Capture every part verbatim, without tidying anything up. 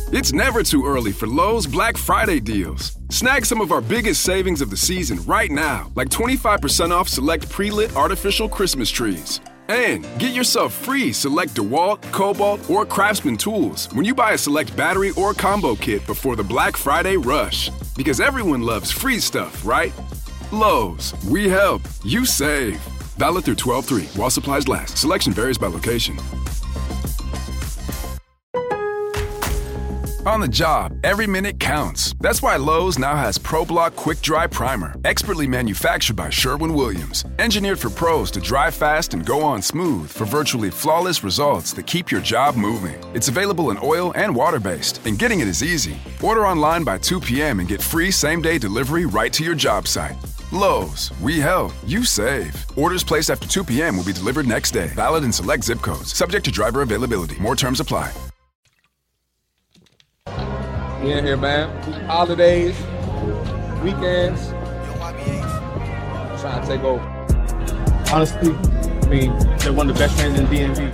It's never too early for Lowe's Black Friday deals. Snag some of our biggest savings of the season right now, like twenty-five percent off select pre-lit artificial Christmas trees. And get yourself free select DeWalt, Cobalt, or Craftsman tools when you buy a select battery or combo kit before the Black Friday rush. Because everyone loves free stuff, right? Lowe's, we help, you save. Valid through twelve three while supplies last. Selection varies by location. On the job, every minute counts. That's why Lowe's now has ProBlock Quick Dry Primer, expertly manufactured by Sherwin-Williams. Engineered for pros to dry fast and go on smooth for virtually flawless results that keep your job moving. It's available in oil and water-based, and getting it is easy. Order online by two p.m. and get free same-day delivery right to your job site. Lowe's, we help, you save. Orders placed after two p.m. will be delivered next day. Valid in select zip codes. Subject to driver availability. More terms apply. We in here, man. Holidays, weekends. Trying to take over. Honestly, I mean, they're one of the best fans in D M V.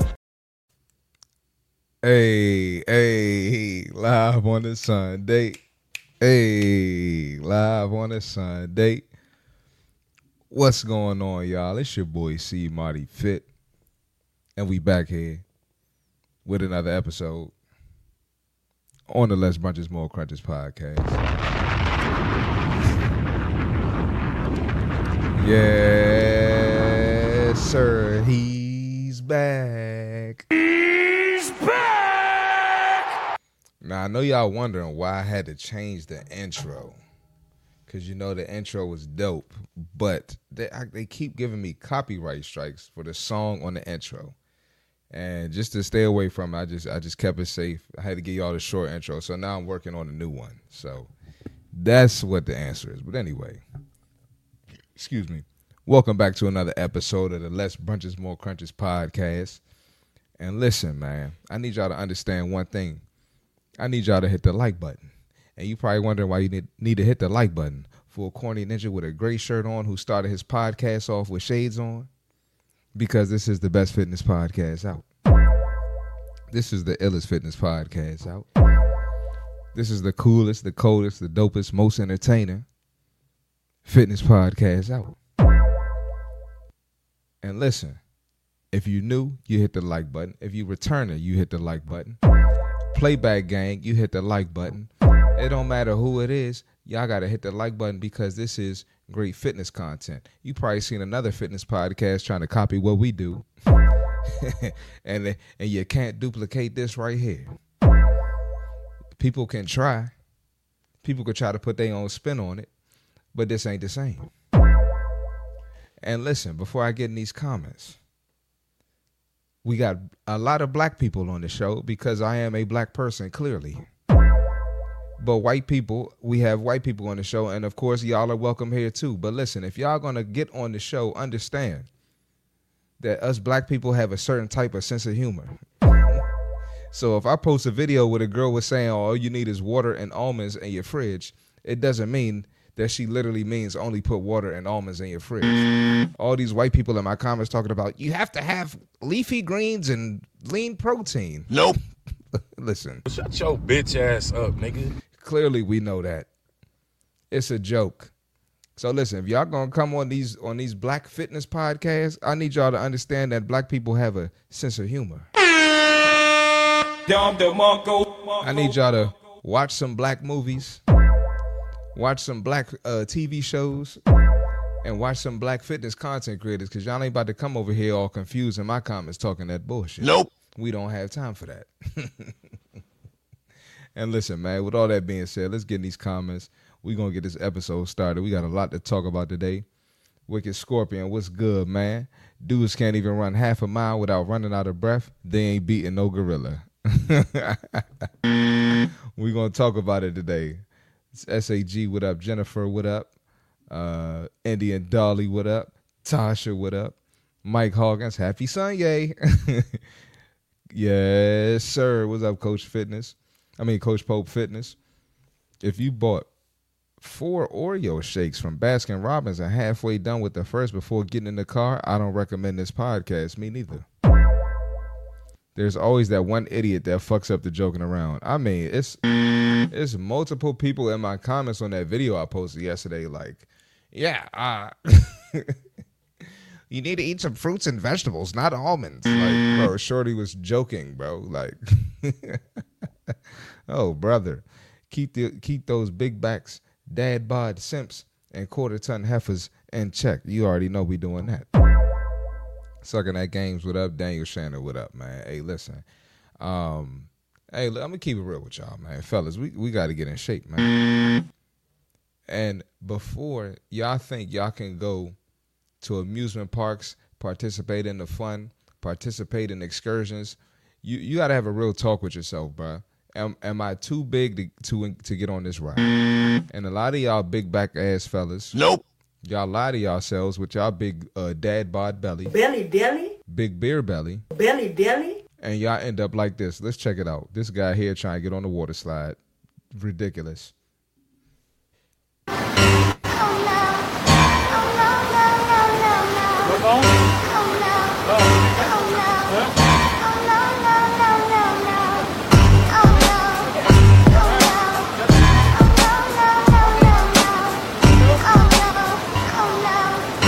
Hey, hey, live on the Sunday. Hey, live on the Sunday. What's going on, y'all? It's your boy C Marty Fit, and we back here with another episode on the Less Brunches More Crunches podcast. Yes, sir. He's back. He's back! Now, I know y'all wondering why I had to change the intro. Because, you know, the intro was dope. But they, I, they keep giving me copyright strikes for the song on the intro. And just to stay away from it, I just I just kept it safe. I had to give y'all the short intro. So now I'm working on a new one. So that's what the answer is. But anyway, excuse me. Welcome back to another episode of the Less Brunches More Crunches podcast. And listen, man, I need y'all to understand one thing. I need y'all to hit the like button. And you probably wondering why you need, need to hit the like button for a corny ninja with a gray shirt on who started his podcast off with shades on. Because this is the best fitness podcast out. This is the illest fitness podcast out. This is the coolest, the coldest, the dopest, most entertaining fitness podcast out. And listen, if you new, you hit the like button. If you returner, you hit the like button. Playback gang, you hit the like button. It don't matter who it is, y'all got to hit the like button because this is great fitness content. You probably seen another fitness podcast trying to copy what we do. and and you can't duplicate this right here. People can try. People could try to put their own spin on it, but this ain't the same. And listen, before I get in these comments, we got a lot of black people on the show because I am a black person, clearly. But white people, we have white people on the show, and of course, y'all are welcome here too. But listen, if y'all gonna get on the show, understand that us black people have a certain type of sense of humor. So if I post a video with a girl was saying all you need is water and almonds in your fridge, it doesn't mean that she literally means only put water and almonds in your fridge. All these white people in my comments talking about you have to have leafy greens and lean protein. Nope. Listen. Shut your bitch ass up, nigga. Clearly we know that. It's a joke. So listen, if y'all gonna come on these on these black fitness podcasts, I need y'all to understand that black people have a sense of humor. I need y'all to watch some black movies, watch some black uh, T V shows, and watch some black fitness content creators, because y'all ain't about to come over here all confused in my comments talking that bullshit. Nope. We don't have time for that. And listen, man, with all that being said, let's get in these comments. We're going to get this episode started. We got a lot to talk about today. Wicked Scorpion, what's good, man? Dudes can't even run half a mile without running out of breath. They ain't beating no gorilla. We're going to talk about it today. It's S A G, what up? Jennifer, what up? Uh, Indian Dolly, what up? Tasha, what up? Mike Hawkins, happy Sunday. Yes, sir. What's up, Coach Fitness? I mean, Coach Pope Fitness. If you bought four Oreo shakes from Baskin Robbins and halfway done with the first before getting in the car, I don't recommend this podcast. Me neither. there's always that one idiot that fucks up the joking around. I mean, it's it's multiple people in my comments on that video I posted yesterday. Like, yeah, uh, you need to eat some fruits and vegetables, not almonds. Like, bro, Shorty was joking, bro. Like, oh, brother, keep the keep those big backs, dad bod simps, and quarter ton heifers in check. You already know we doing that. Sucking that games, what up? Daniel Shannon, what up, man? Hey, listen. Um, hey, look, I'm going to keep it real with y'all, man. Fellas, we, we got to get in shape, man. And before y'all think y'all can go to amusement parks, participate in the fun, participate in excursions, you, you got to have a real talk with yourself, bro. Am, am I too big to, to to get on this ride? And a lot of y'all big back ass fellas. Nope. Y'all lie to yourselves with y'all big uh, dad bod belly. Belly dilly. Big beer belly. Belly dilly. And y'all end up like this. Let's check it out. This guy here trying to get on the water slide. Ridiculous. Oh no. Oh no, no, no, no, no. What phone? Oh no. Oh. Oh no. Huh? Oh no, no, no, no, no. Oh no. Oh no. Oh no, no, no, no, no. Oh no. Oh no.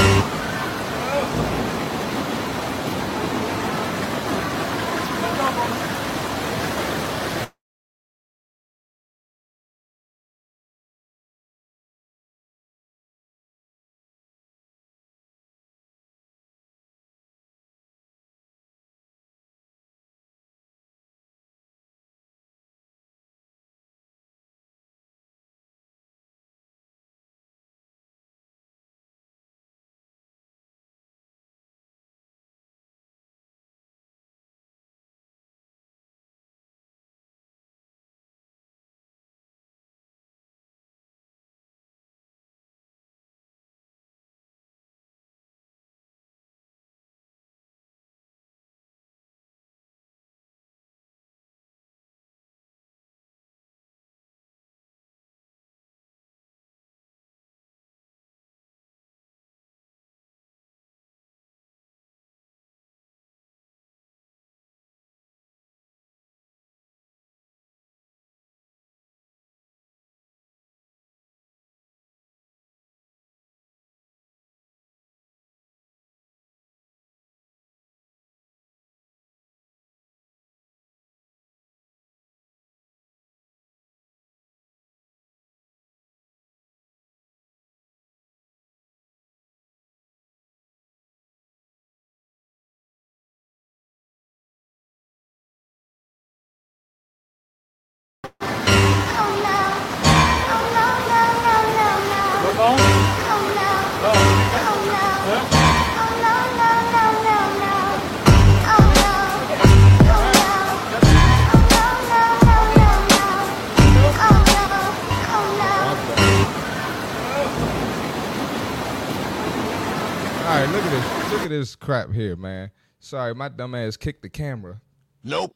What phone? Oh no. Oh. Oh no. Huh? Oh no, no, no, no, no. Oh no. Oh no. Oh no, no, no, no, no. Oh no. Oh no. All right, look at this. Look at this crap here, man. Sorry, my dumb ass kicked the camera. Nope.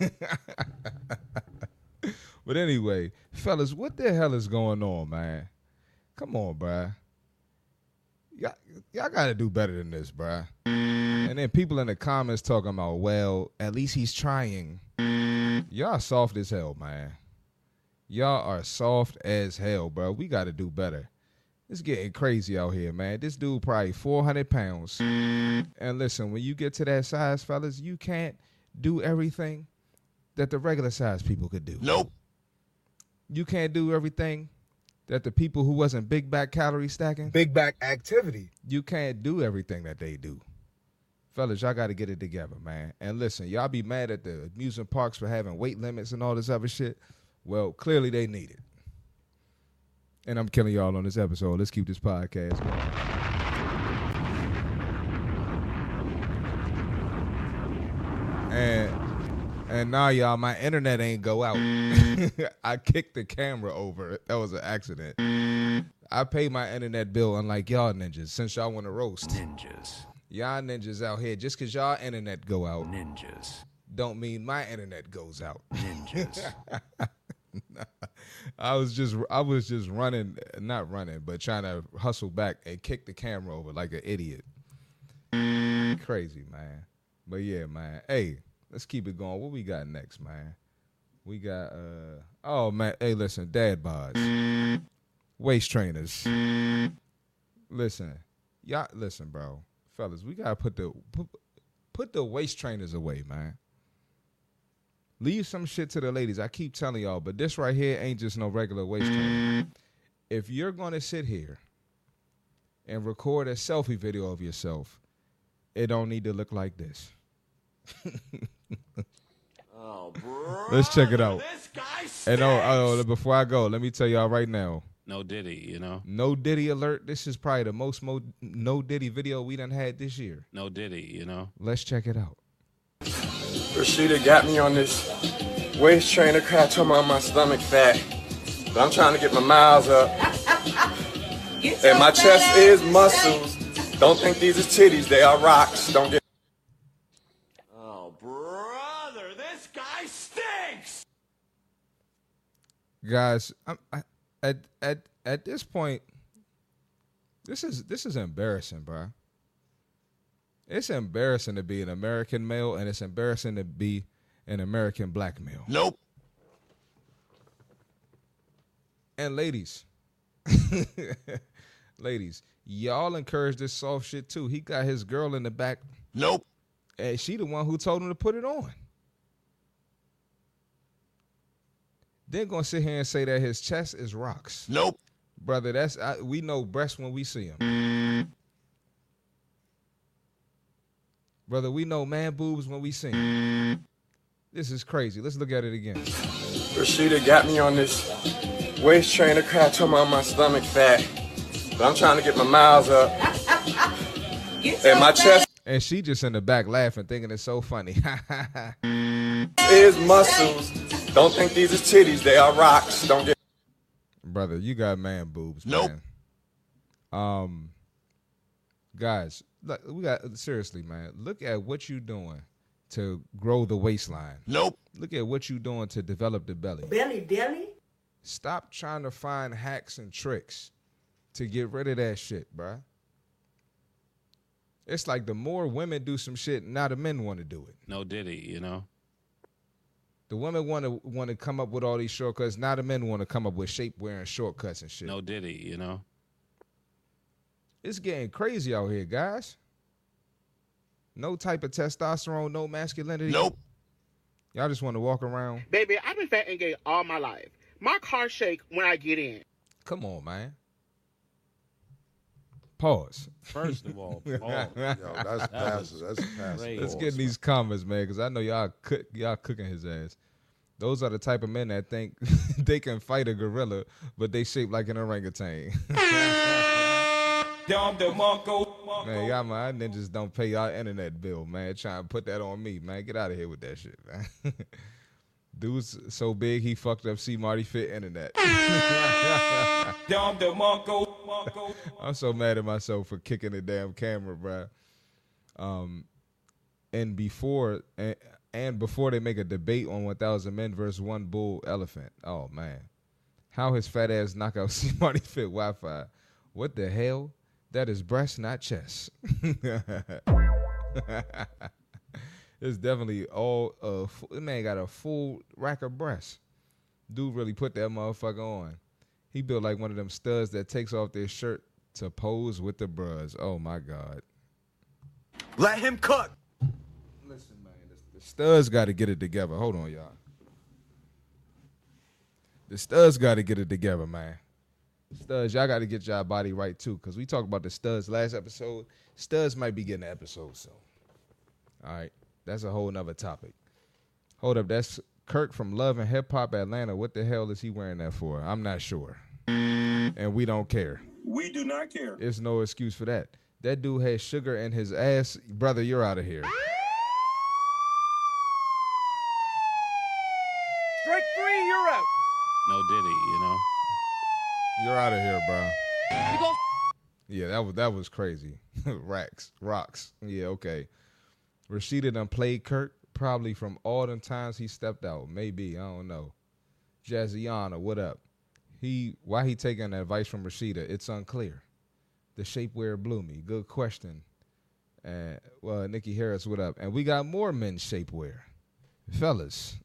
But anyway, fellas, what the hell is going on, man? Come on, bruh. Y'all, y'all got to do better than this, bruh. And then people in the comments talking about, well, at least he's trying. Y'all soft as hell, man. Y'all are soft as hell, bro. We got to do better. It's getting crazy out here, man. This dude probably four hundred pounds. And listen, when you get to that size, fellas, you can't do everything that the regular size people could do. Nope. You can't do everything that the people who wasn't big back calorie stacking. Big back activity. You can't do everything that they do. Fellas, y'all got to get it together, man. And listen, y'all be mad at the amusement parks for having weight limits and all this other shit. Well, clearly they need it. And I'm killing y'all on this episode. Let's keep this podcast going. And and now, y'all, my internet ain't go out. I kicked the camera over. That was an accident. I pay my internet bill unlike y'all ninjas, since y'all want to roast. Ninjas. Y'all ninjas out here, just because y'all internet go out, Ninjas. don't mean my internet goes out. Ninjas. I was just I was just running, not running, but trying to hustle back and kick the camera over like an idiot. Crazy, man. But yeah, man. Hey, let's keep it going. What we got next, man? We got uh oh man, hey listen, dad bods, waist trainers. Listen, y'all listen, bro, fellas, we gotta put the put, put the waist trainers away, man. Leave some shit to the ladies. I keep telling y'all, but this right here ain't just no regular waist trainer. If you're gonna sit here and record a selfie video of yourself, it don't need to look like this. Oh, bro. Let's check it out. This guy stinks. And oh, oh, before I go, let me tell y'all right now. No Diddy, you know. No Diddy alert. This is probably the most mo- no Diddy video we done had this year. No Diddy, you know. Let's check it out. Rashida got me on this waist trainer crap, talking about my stomach fat. But I'm trying to get my miles up. And my chest is muscles. Don't think these are titties, they are rocks. Don't get. Oh, brother, this guy stinks. Guys, I'm, I, at at at this point, this is this is embarrassing, bro. It's embarrassing to be an American male, and it's embarrassing to be an American black male. Nope. And ladies, ladies, y'all encourage this soft shit too. He got his girl in the back. Nope. And she the one who told him to put it on. Then gonna sit here and say that his chest is rocks. Nope. Brother, that's I, we know breasts when we see them. Brother, we know man boobs when we see them. This is crazy. Let's look at it again. Rashida got me on this waist trainer crap, talking about my stomach fat. But I'm trying to get my miles up. And my chest And she just in the back laughing, thinking it's so funny. is muscles. Don't think these are titties, they are rocks. Don't get. Brother, you got man boobs, Nope. man. Um, guys, look, we got seriously, man. Look at what you doing to grow the waistline. Nope. Look at what you doing to develop the belly. Belly, belly? Stop trying to find hacks and tricks to get rid of that shit, bruh. It's like the more women do some shit, now the men want to do it. No Diddy, you know. The women want to want to come up with all these shortcuts. Now the men want to come up with shape wearing shortcuts and shit. No Diddy, you know. It's getting crazy out here, guys. No type of testosterone, no masculinity. Nope. Y'all just want to walk around. Baby, I've been fat and gay all my life. My car shake when I get in. Come on, man. Pause. First of all, Paul. Yo, that's passive. That's passive. great. Let's get in these comments, man, because I know y'all cook, y'all cooking his ass. Those are the type of men that think they can fight a gorilla, but they shaped like an orangutan. Man, y'all my ninjas don't pay y'all internet bill, man. Trying to put that on me, man. Get out of here with that shit, man. Dude's so big he fucked up C Marty Fit internet. I'm so mad at myself for kicking the damn camera, bruh. Um, and before and, and before they make a debate on one thousand men versus one bull elephant. Oh man, how his fat ass knock out C Marty Fit Wi-Fi? What the hell? That is breast, not chest. It's definitely all uh f- man got a full rack of breasts. Dude really put that motherfucker on. He built like one of them studs that takes off their shirt to pose with the bros. Oh my God. Let him cook. Listen, man, the, the studs got to get it together. Hold on, y'all. The studs got to get it together, man. Studs, y'all got to get y'all body right too, because we talked about the studs last episode. Studs might be getting an episode soon. All right. That's a whole nother topic. Hold up, that's Kirk from Love and Hip Hop Atlanta. What the hell is he wearing that for? I'm not sure. And we don't care. We do not care. There's no excuse for that. That dude has sugar in his ass. Brother, you're out of here. Strike three, you're out. No Diddy, you know. You're out of here, bro. Yeah, that was that was crazy. Racks, rocks. Yeah, okay. Rashida done played Kirk probably from all them times he stepped out. Maybe, I don't know. Jazziana, what up? He why he taking advice from Rashida? It's unclear. The shapewear blew me. Good question. And well, Nikki Harris, what up? And we got more men's shapewear. fellas.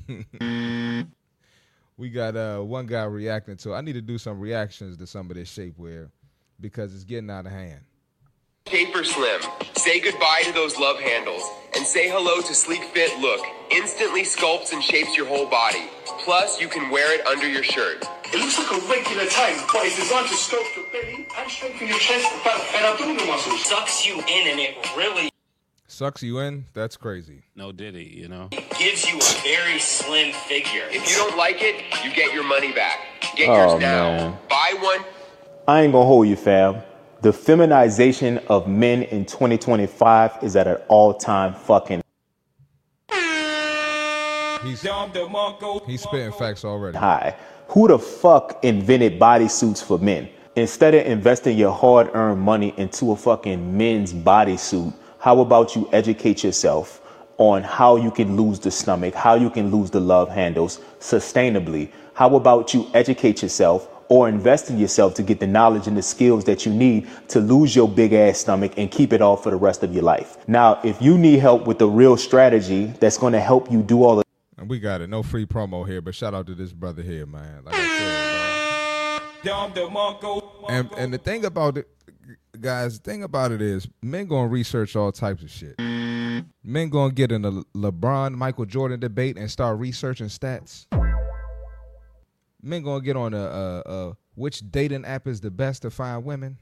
We got uh, one guy reacting to. I need to do some reactions to some of this shapewear because it's getting out of hand. Shaper Slim. Say goodbye to those love handles and say hello to Sleek Fit Look. Instantly sculpts and shapes your whole body. Plus, you can wear it under your shirt. It looks like a regular tank, but it's designed to sculpt your belly and strengthen your chest and abdominal muscles. Sucks you in and it really Sucks you in? That's crazy. No Diddy, you know? gives you a very slim figure. If you don't like it, you get your money back. Get Oh, yours now. man. Buy one. I ain't gonna hold you, fam. The feminization of men in twenty twenty-five is at an all-time fucking He's, he's spitting facts already. high. Who the fuck invented bodysuits for men? Instead of investing your hard-earned money into a fucking men's bodysuit, how about you educate yourself on how you can lose the stomach, how you can lose the love handles sustainably? How about you educate yourself or invest in yourself to get the knowledge and the skills that you need to lose your big ass stomach and keep it off for the rest of your life? Now, if you need help with the real strategy that's going to help you do all of And we got it. No free promo here, but shout out to this brother here, man. Like I said, bro. And, and the thing about it, guys, the thing about it is men going to research all types of shit. Men going to get in a LeBron, Michael Jordan debate and start researching stats. Men going to get on a, a, a which dating app is the best to find women.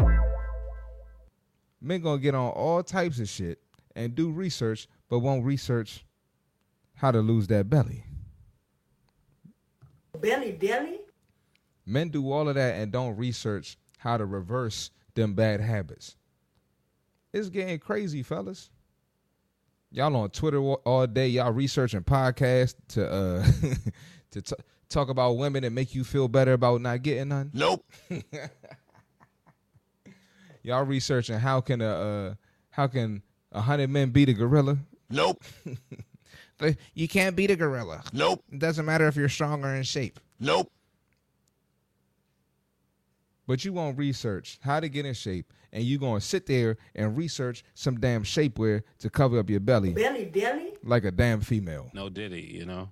Men going to get on all types of shit and do research, but won't research how to lose that belly. Belly, belly? Men do all of that and don't research how to reverse them bad habits. It's getting crazy, fellas. Y'all on Twitter all day. Y'all researching podcasts to uh to t- talk about women and make you feel better about not getting none. Nope. Y'all researching how can a uh, how can a hundred men beat a gorilla? Nope. You can't beat a gorilla. Nope. It doesn't matter if you're strong or in shape. Nope. But you won't research how to get in shape, and you going to sit there and research some damn shapewear to cover up your belly. Belly, belly? Like a damn female. No Diddy, you know?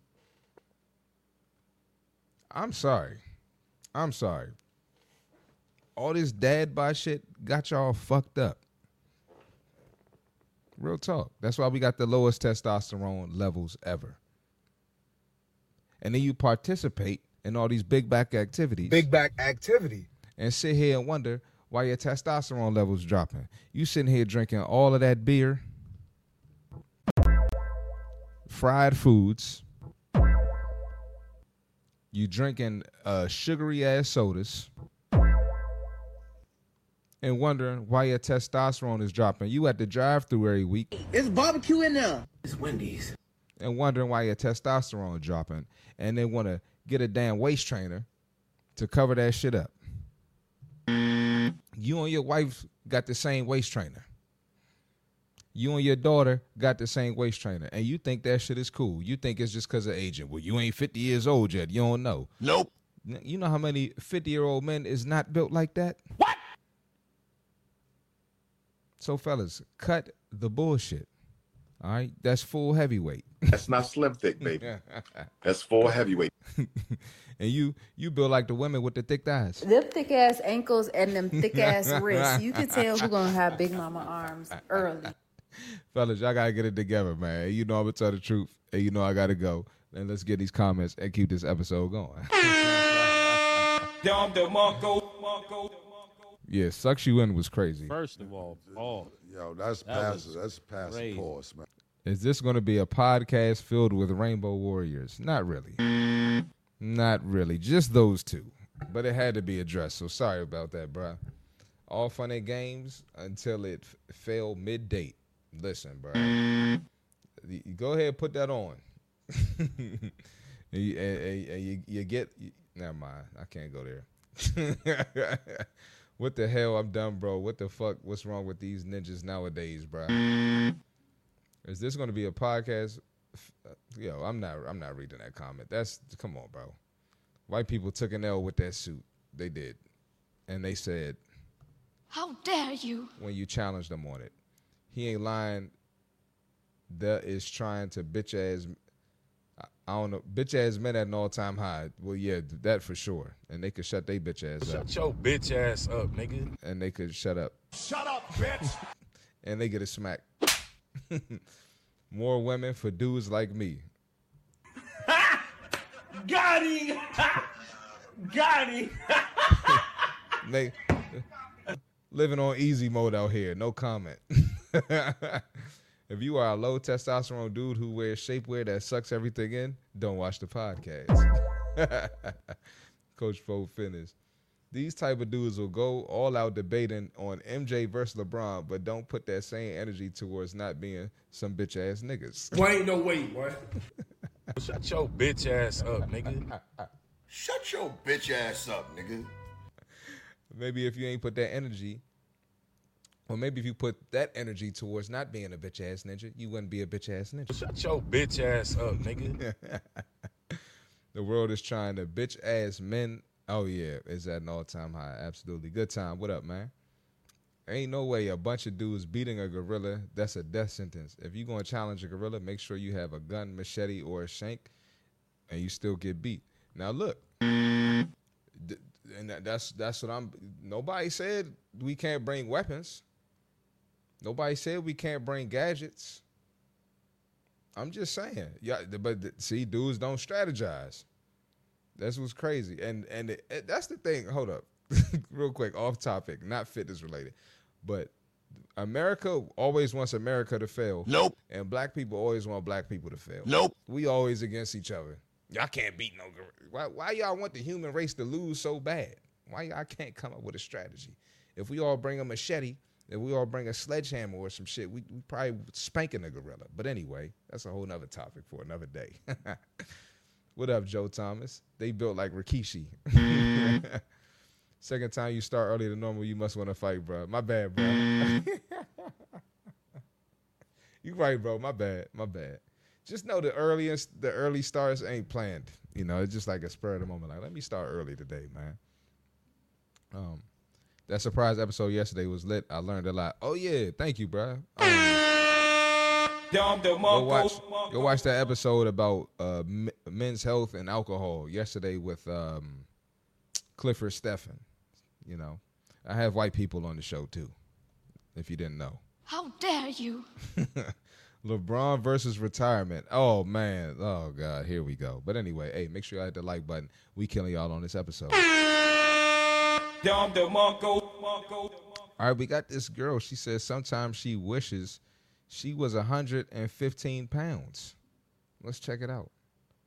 I'm sorry. I'm sorry. All this dad bod shit got y'all fucked up. Real talk. That's why we got the lowest testosterone levels ever. And then you participate in all these big back activities. Big back activity. And sit here and wonder why your testosterone levels dropping. You sitting here drinking all of that beer, fried foods. You drinking uh, sugary ass sodas. And wondering why your testosterone is dropping. You at the drive-thru every week. It's barbecue in there. It's Wendy's. And wondering why your testosterone is dropping. And they want to get a damn waist trainer to cover that shit up. You and your wife got the same waist trainer. You and your daughter got the same waist trainer. And you think that shit is cool. You think it's just because of aging. Well, you ain't fifty years old yet. You don't know. Nope. You know how many fifty-year-old men is not built like that? What? So, fellas, cut the bullshit. All right? That's full heavyweight. That's not slim thick, baby. That's full heavyweight. And you you build like the women with the thick thighs. Them thick ass ankles and them thick ass wrists. You can tell who's gonna have big mama arms early. Fellas, y'all gotta get it together, man. You know I'm gonna tell the truth. And you know I gotta go. And let's get these comments and keep this episode going. Yeah, sucks you in was crazy. First of all, Paul. Yo, that's That passive. was That's passive great. pause, man. Is this gonna be a podcast filled with Rainbow Warriors? Not really. Not really. Just those two. But it had to be addressed. So sorry about that, bruh. All fun and games until it f- fell mid-date. Listen, bruh. You- you go ahead and put that on. and you, and- and- and you, you get... You, never mind. I can't go there. What the hell? I'm done, bro. What the fuck? What's wrong with these ninjas nowadays, bruh? Is this going to be a podcast? Yo, I'm not I'm not reading that comment. That's, come on, bro. White people took an L with that suit. They did. And they said, How dare you? when you challenged them on it, he ain't lying that is trying to bitch ass. I don't know, bitch ass men at an all time high. Well, yeah, that for sure. And they could shut their bitch ass up. Shut your bitch ass up, nigga. And they could shut up. Shut up, bitch. And they get a smack. More women for dudes like me. Got him. Got him. They living on easy mode out here. No comment. If you are a low testosterone dude who wears shapewear that sucks everything in, don't watch the podcast. Coach Fo finished. These type of dudes will go all out debating on M J versus LeBron, but don't put that same energy towards not being some bitch ass niggas. Boy, ain't no way, boy. Shut your bitch ass up, nigga. Shut your bitch ass up, nigga. Maybe if you ain't put that energy, or maybe if you put that energy towards not being a bitch ass ninja, you wouldn't be a bitch ass ninja. Shut your bitch ass up, nigga. The world is trying to bitch ass men. Oh yeah, it's at an all time high. Absolutely. Good time. What up, man? Ain't no way a bunch of dudes beating a gorilla, that's a death sentence. If you gonna challenge a gorilla, make sure you have a gun, machete, or a shank, and you still get beat. Now look, and that's that's what I'm. Nobody said we can't bring weapons. Nobody said we can't bring gadgets. I'm just saying, yeah. But see, dudes don't strategize. That's what's crazy, and and it, it, that's the thing. Hold up, real quick, off topic, not fitness related, but America always wants America to fail. Nope. And black people always want black people to fail. Nope. We always against each other. Y'all can't beat no gorilla. Why, why y'all want the human race to lose so bad? Why y'all can't come up with a strategy? If we all bring a machete, if we all bring a sledgehammer or some shit, we, we probably spanking a gorilla. But anyway, that's a whole nother topic for another day. What up, Joe Thomas? They built like Rikishi. Second time you start earlier than normal, you must want to fight, bro. My bad, bro. You right, bro. My bad. My bad. Just know the earliest, the early starts ain't planned. You know, it's just like a spur of the moment. Like, let me start early today, man. Um, that surprise episode yesterday was lit. I learned a lot. Oh yeah, thank you, bro. Um, go watch, go watch that episode about uh, m- men's health and alcohol yesterday with um, Clifford Steffen. You know, I have white people on the show too, if you didn't know. How dare you? LeBron versus retirement. Oh, man. Oh, God. Here we go. But anyway, hey, make sure y'all hit the like button. We killing y'all on this episode. All right, we got this girl. She says sometimes she wishes she was one hundred fifteen pounds. Let's check it out.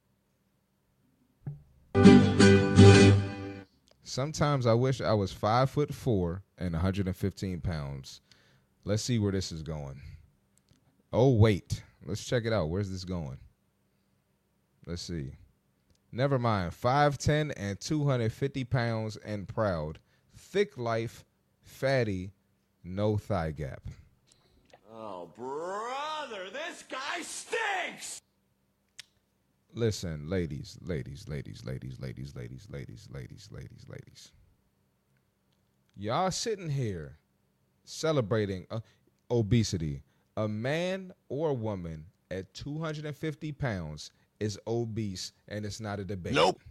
Sometimes I wish I was five foot four and one hundred fifteen pounds. Let's see where this is going. Oh, wait. Let's check it out. Where's this going? Let's see. Never mind. five ten and two hundred fifty pounds and proud. Thick life, fatty, no thigh gap. Oh, brother, this guy stinks! Listen, ladies, ladies, ladies, ladies, ladies, ladies, ladies, ladies, ladies, ladies. Y'all sitting here celebrating uh, obesity. A man or woman at two hundred fifty pounds is obese, and it's not a debate. Nope.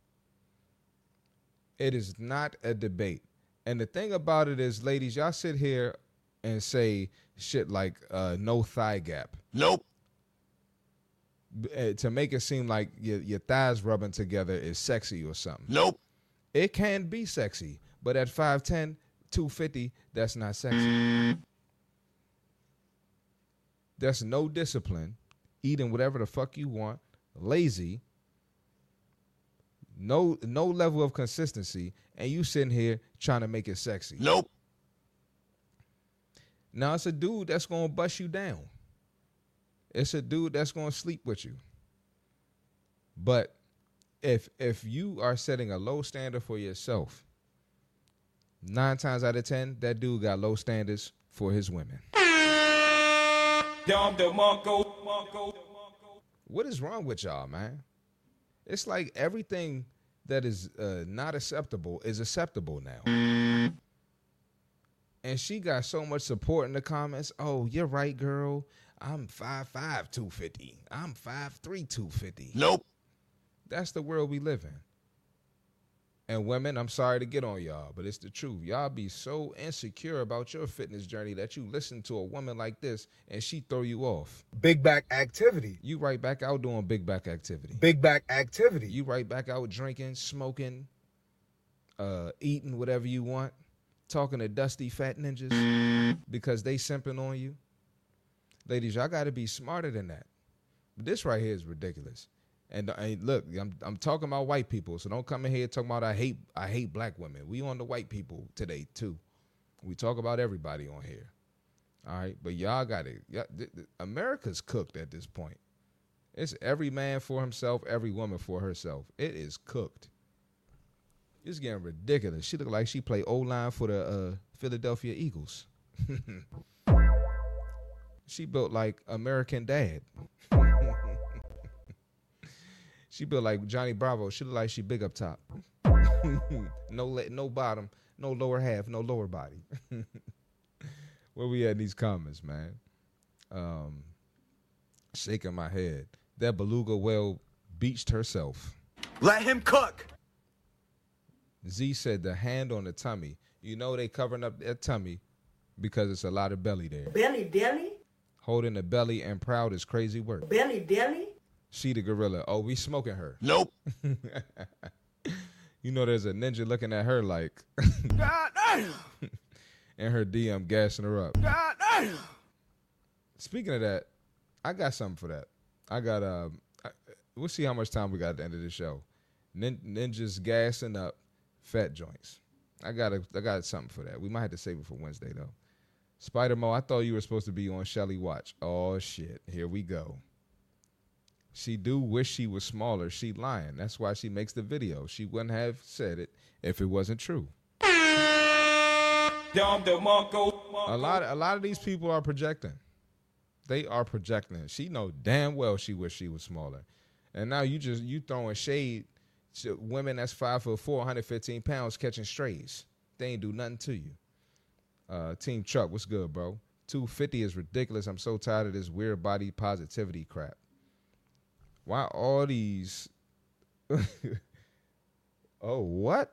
It is not a debate. And the thing about it is, ladies, y'all sit here and say shit like uh, no thigh gap. Nope. Uh, to make it seem like your, your thighs rubbing together is sexy or something. Nope. It can be sexy, but at five ten, two fifty, that's not sexy. There's no discipline, eating whatever the fuck you want, lazy, no no level of consistency, and you sitting here trying to make it sexy. Nope. Now it's a dude that's gonna bust you down. It's a dude that's gonna sleep with you. But if if you are setting a low standard for yourself, nine times out of ten, that dude got low standards for his women. What is wrong with y'all, man? It's like everything that is uh, not acceptable is acceptable now. And she got so much support in the comments. Oh, you're right, girl. I'm five five, two fifty. I'm five three, two fifty. Nope. That's the world we live in. And women, I'm sorry to get on y'all, but it's the truth. Y'all be so insecure about your fitness journey that you listen to a woman like this and she throw you off. Big back activity. You right back out doing big back activity. Big back activity. You right back out drinking, smoking, uh, eating whatever you want, talking to dusty fat ninjas because they simping on you. Ladies, y'all got to be smarter than that. But this right here is ridiculous. And, and look, I'm I'm talking about white people, so don't come in here talking about I hate I hate black women. We on the white people today too. We talk about everybody on here. All right, but y'all got it. Y'all, th- th- America's cooked at this point. It's every man for himself, every woman for herself. It is cooked. It's getting ridiculous. She look like she play O-line for the uh, Philadelphia Eagles. She built like American Dad. She built like Johnny Bravo. She look like she big up top. no le- no bottom, no lower half, no lower body. Where we at in these comments, man? Um, shaking my head. That beluga whale beached herself. Let him cook. Z said the hand on the tummy. You know they covering up that tummy because it's a lot of belly there. Belly Delly? Holding the belly and proud is crazy work. Belly Delly? She the gorilla. Oh, we smoking her. Nope. You know there's a ninja looking at her like. God damn. And her D M gassing her up. God damn. Speaking of that, I got something for that. I got um. I, we'll see how much time we got at the end of the show. Nin, ninjas gassing up fat joints. I got a, I got something for that. We might have to save it for Wednesday though. Spider Mo, I thought you were supposed to be on Shelly Watch. Oh shit, here we go. She do wish she was smaller. She lying. That's why she makes the video. She wouldn't have said it if it wasn't true. A lot, a lot of these people are projecting. They are projecting. She know damn well she wish she was smaller, and now you just you throwing shade to women that's five foot four, one hundred fifteen pounds catching strays. They ain't do nothing to you. Uh, Team Chuck, what's good, bro? two fifty is ridiculous. I'm so tired of this weird body positivity crap. Why all these? Oh, what?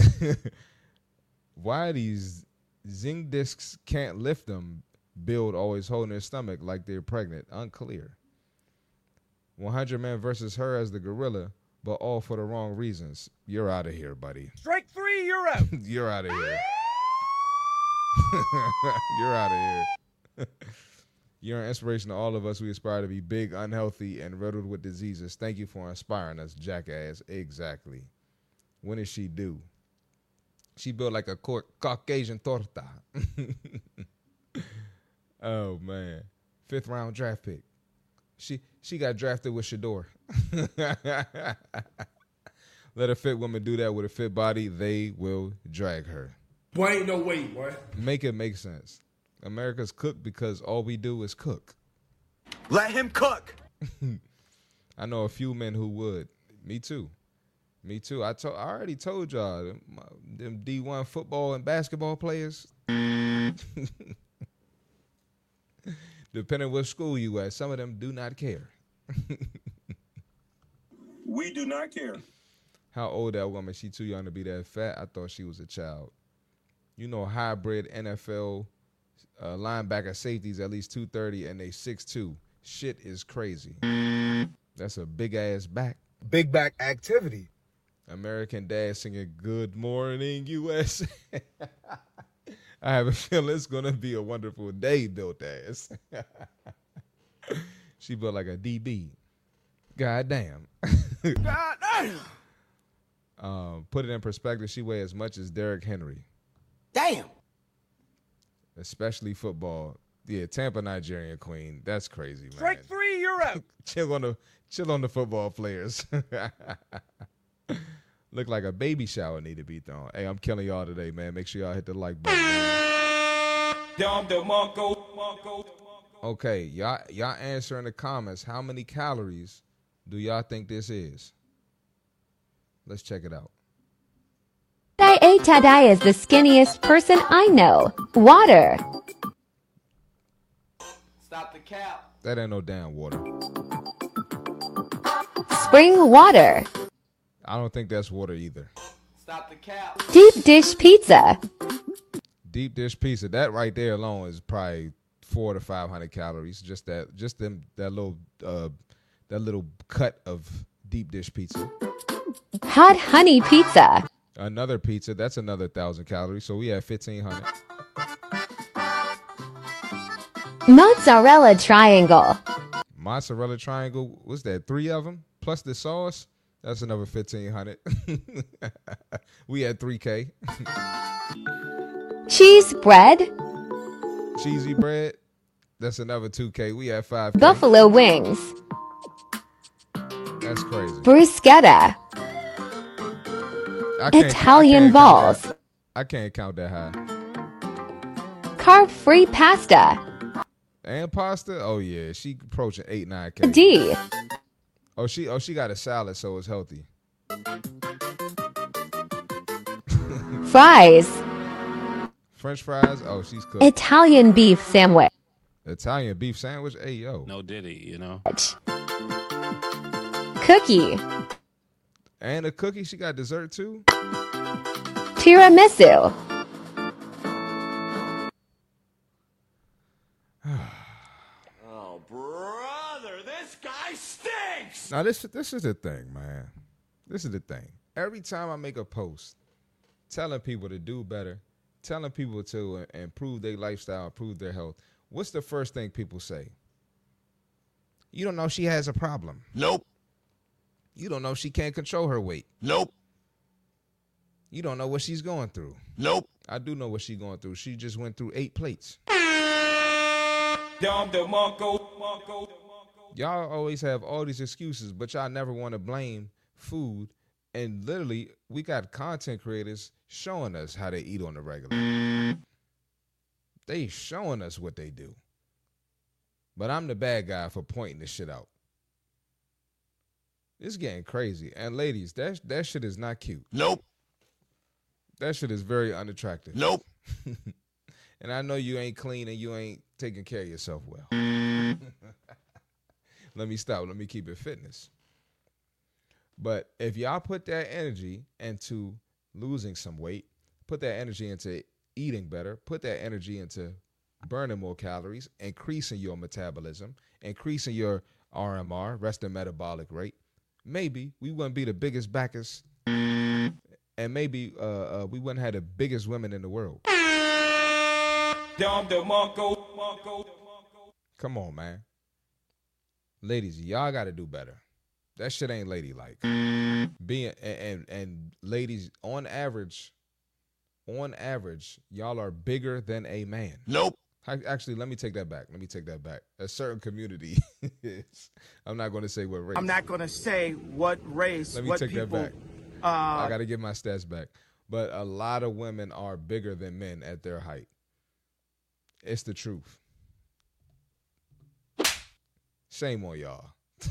Why these zinc discs can't lift them? Build always holding their stomach like they're pregnant. Unclear. one hundred men versus her as the gorilla, but all for the wrong reasons. You're out of here, buddy. Strike three, you're out. You're out of here. You're out of here. You're an inspiration to all of us. We aspire to be big, unhealthy, and riddled with diseases. Thank you for inspiring us, jackass. Exactly. When did she do? She built like a Caucasian torta. Oh, man. Fifth round draft pick. She she got drafted with Shador. Let a fit woman do that with a fit body. They will drag her. Boy, ain't no way, boy. Make it make sense. America's cooked because all we do is cook. Let him cook. I know a few men who would. Me too. Me too. I told. I already told y'all them, them D one football and basketball players. Depending what school you at, some of them do not care. We do not care. How old that woman? She too young to be that fat. I thought she was a child. You know, hybrid N F L uh, linebacker safeties at least two thirty and they six two. Shit is crazy. That's a big ass back. Big back activity. American Dad singing "Good Morning U S A." I have a feeling it's gonna be a wonderful day, built ass. She built like a D B. God damn. God damn. Um, put it in perspective, she weighs as much as Derrick Henry. Damn. Especially football. Yeah, Tampa Nigerian queen. That's crazy, man. Strike three, you're out. chill on the chill on the football players. Look like a baby shower need to be thrown. Hey, I'm killing y'all today, man. Make sure y'all hit the like button. Okay, y'all y'all answer in the comments. How many calories do y'all think this is? Let's check it out. I ate Tadai is the skinniest person I know. Water. Stop the cap. That ain't no damn water. Spring water. I don't think that's water either. Stop the cap. Deep dish pizza. Deep dish pizza. That right there alone is probably four to five hundred calories. Just that, just them, that little, uh, that little cut of deep dish pizza. Hot honey pizza. Another pizza. That's another thousand calories. So we have fifteen hundred. Mozzarella triangle. Mozzarella triangle. What's that? Three of them plus the sauce. That's another fifteen hundred. We had three K. Cheese bread. Cheesy bread. That's another two K. We had five K. Buffalo wings. That's crazy. Bruschetta. I can't, Italian I can't balls. Count that. I can't count that high. Carb-free pasta. And pasta? Oh yeah, she approaching eight, nine K. D. Oh, she oh she got a salad, so it's healthy. Fries. French fries? Oh, she's cooked. Italian beef sandwich. Italian beef sandwich? Hey, yo. No diddy, you know. Cookie. And a cookie? She got dessert too? Tiramisu. Oh, brother, this guy stinks. Now, this, this is the thing, man. This is the thing. Every time I make a post telling people to do better, telling people to improve their lifestyle, improve their health, what's the first thing people say? You don't know she has a problem. Nope. You don't know she can't control her weight. Nope. You don't know what she's going through. Nope. I do know what she's going through. She just went through eight plates. Y'all always have all these excuses, but y'all never want to blame food. And literally, we got content creators showing us how they eat on the regular. They showing us what they do. But I'm the bad guy for pointing this shit out. It's getting crazy. And ladies, that that shit is not cute. Nope. That shit is very unattractive. Nope. And I know you ain't clean and you ain't taking care of yourself well. Let me stop. Let me keep it fitness. But if y'all put that energy into losing some weight, put that energy into eating better, put that energy into burning more calories, increasing your metabolism, increasing your R M R, resting metabolic rate, maybe we wouldn't be the biggest backers, and maybe uh, uh, we wouldn't have the biggest women in the world. Come on, man. Ladies, y'all got to do better. That shit ain't ladylike. Being and, and and ladies, on average, on average, y'all are bigger than a man. Nope. Actually, let me take that back. Let me take that back. A certain community is. I'm not going to say what race. I'm not going to say what race. Let me what take people, that back. Uh, I got to get my stats back. But a lot of women are bigger than men at their height. It's the truth. Shame on y'all.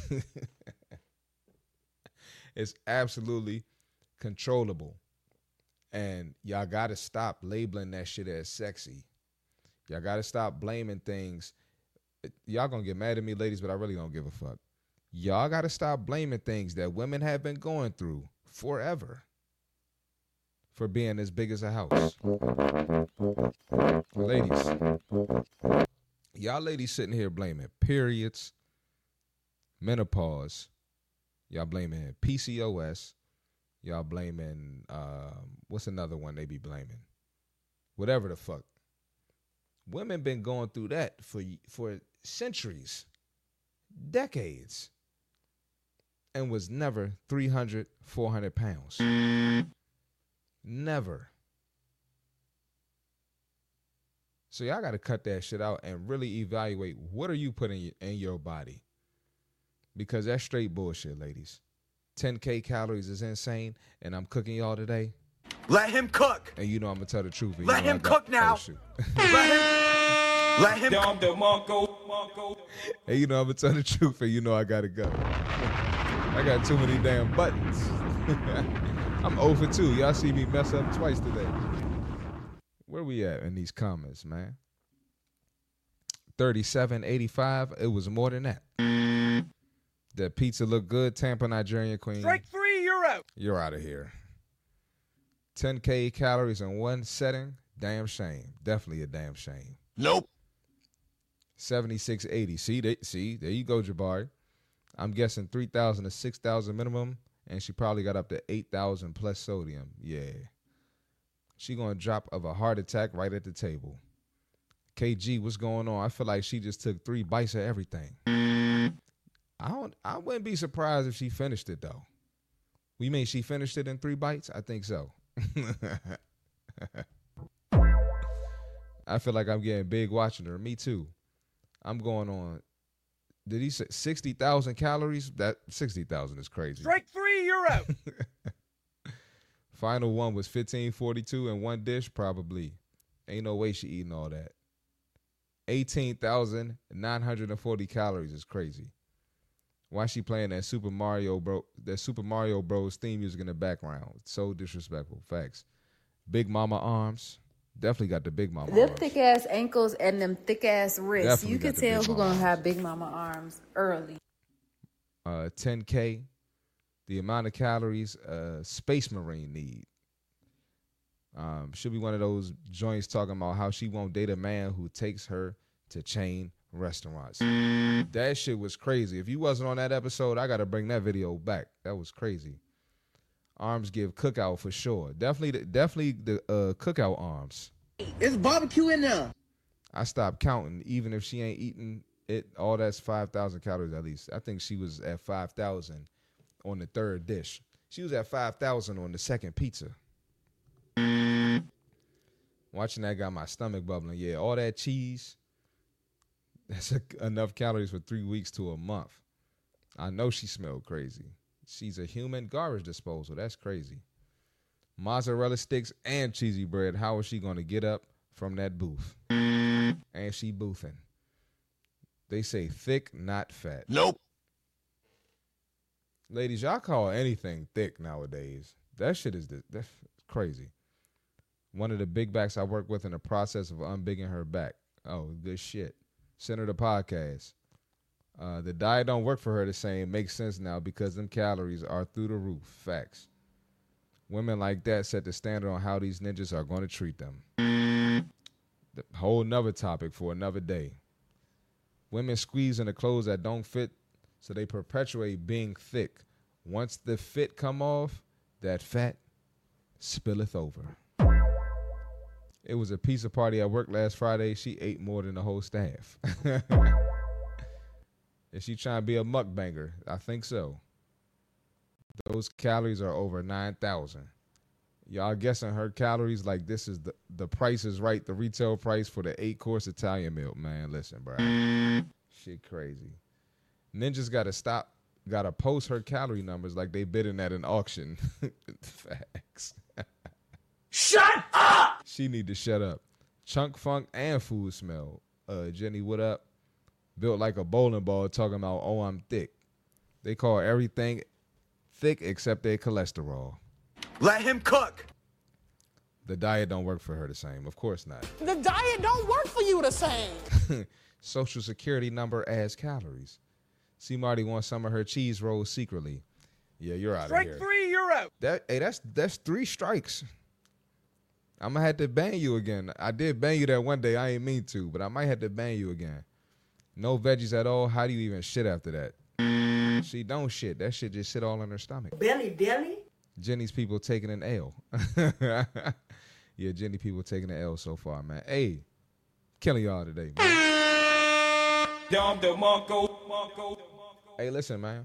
It's absolutely controllable. And y'all got to stop labeling that shit as sexy. Y'all got to stop blaming things. Y'all going to get mad at me, ladies, but I really don't give a fuck. Y'all got to stop blaming things that women have been going through forever for being as big as a house. Ladies, y'all ladies sitting here blaming periods, menopause, y'all blaming P C O S, y'all blaming, um, what's another one they be blaming? Whatever the fuck. Women been going through that for for centuries, decades, and was never three hundred, four hundred pounds. Never. So y'all got to cut that shit out and really evaluate what are you putting in your body. Because that's straight bullshit, ladies. ten K calories is insane, and I'm cooking y'all today. let him cook. And you know I'm going to tell the truth. And Let you know him I got- cook now. Oh, shoot. Let him. Let him. And you know I'm going to tell the truth, and you know I got to go. I got too many damn buttons. I'm oh for two. Y'all see me mess up twice today. Where we at in these comments, man? thirty-seven eighty-five. It was more than that. That pizza looked good. Tampa, Nigerian Queen. Strike three, you're out. You're out of here. ten K calories in one setting. Damn shame. Definitely a damn shame. Nope. seventy-six eighty. See, they, see, there you go, Jabari. I'm guessing three thousand to six thousand minimum, and she probably got up to eight thousand plus sodium. Yeah. She going to drop of a heart attack right at the table. K G, what's going on? I feel like she just took three bites of everything. I don't. I wouldn't be surprised if she finished it, though. We mean she finished it in three bites? I think so. I feel like I'm getting big watching her. Me too. I'm going on. Did he say sixty thousand calories? That sixty thousand is crazy. Strike three, you're out. Final one was fifteen forty-two in one dish, probably. Ain't no way she eating all that. eighteen thousand nine hundred forty calories is crazy. Why she playing that Super Mario Bro that Super Mario Bros theme music in the background? So disrespectful. Facts. Big Mama arms. Definitely got the Big Mama Them arms. thick ass ankles and them thick ass wrists. Definitely You got can the tell Big who Mama gonna have Big Mama arms early. Uh, ten K. The amount of calories a Space Marine need. Um, should be one of those joints talking about how she won't date a man who takes her to chain restaurants. That shit was crazy. If you wasn't on that episode, I got to bring that video back. That was crazy. Arms give cookout for sure. Definitely, the, definitely the uh, cookout arms. It's barbecue in there. I stopped counting. Even if she ain't eating it, all that's five thousand calories at least. I think she was at five thousand on the third dish. She was at five thousand on the second pizza. Watching that got my stomach bubbling. Yeah, all that cheese. That's a, enough calories for three weeks to a month. I know she smelled crazy. She's a human garbage disposal. That's crazy. Mozzarella sticks and cheesy bread. How is she going to get up from that booth? And she boofing. They say thick, not fat. Nope. Ladies, y'all call anything thick nowadays. That shit is the, that's crazy. One of the big backs I work with in the process of unbigging her back. Oh, good shit. Send her the podcast. Uh, the diet don't work for her the same. Makes sense now because them calories are through the roof. Facts. Women like that set the standard on how these ninjas are going to treat them. The whole nother topic for another day. Women squeeze into clothes that don't fit, so they perpetuate being thick. Once the fit come off, that fat spilleth over. It was a pizza party at work last Friday. She ate more than the whole staff. Is she trying to be a mukbanger? I think so. Those calories are over nine thousand. Y'all guessing her calories like this is the, the price is right, the retail price for the eight-course Italian meal. Man, listen, bro. Shit crazy. Ninjas got to stop, got to post her calorie numbers like they bidding at an auction. Facts. Shut up! She need to shut up. Chunk funk and food smell. Uh, Jenny, what up? Built like a bowling ball talking about, oh, I'm thick. They call everything thick except their cholesterol. Let him cook. The diet don't work for her the same. Of course not. The diet don't work for you the same. Social security number adds calories. C. Marty wants some of her cheese rolls secretly. Yeah, you're out Strike of here. three, you're out. That hey, that's that's three strikes. I'm gonna have to ban you again. I did ban you that one day. I ain't mean to, but I might have to ban you again. No veggies at all. How do you even shit after that? She don't shit. That shit just sit all in her stomach. Belly, belly. Jenny's people taking an L. Yeah, Jenny people taking an L so far, man. Hey, killing y'all today, man. Hey, listen, man.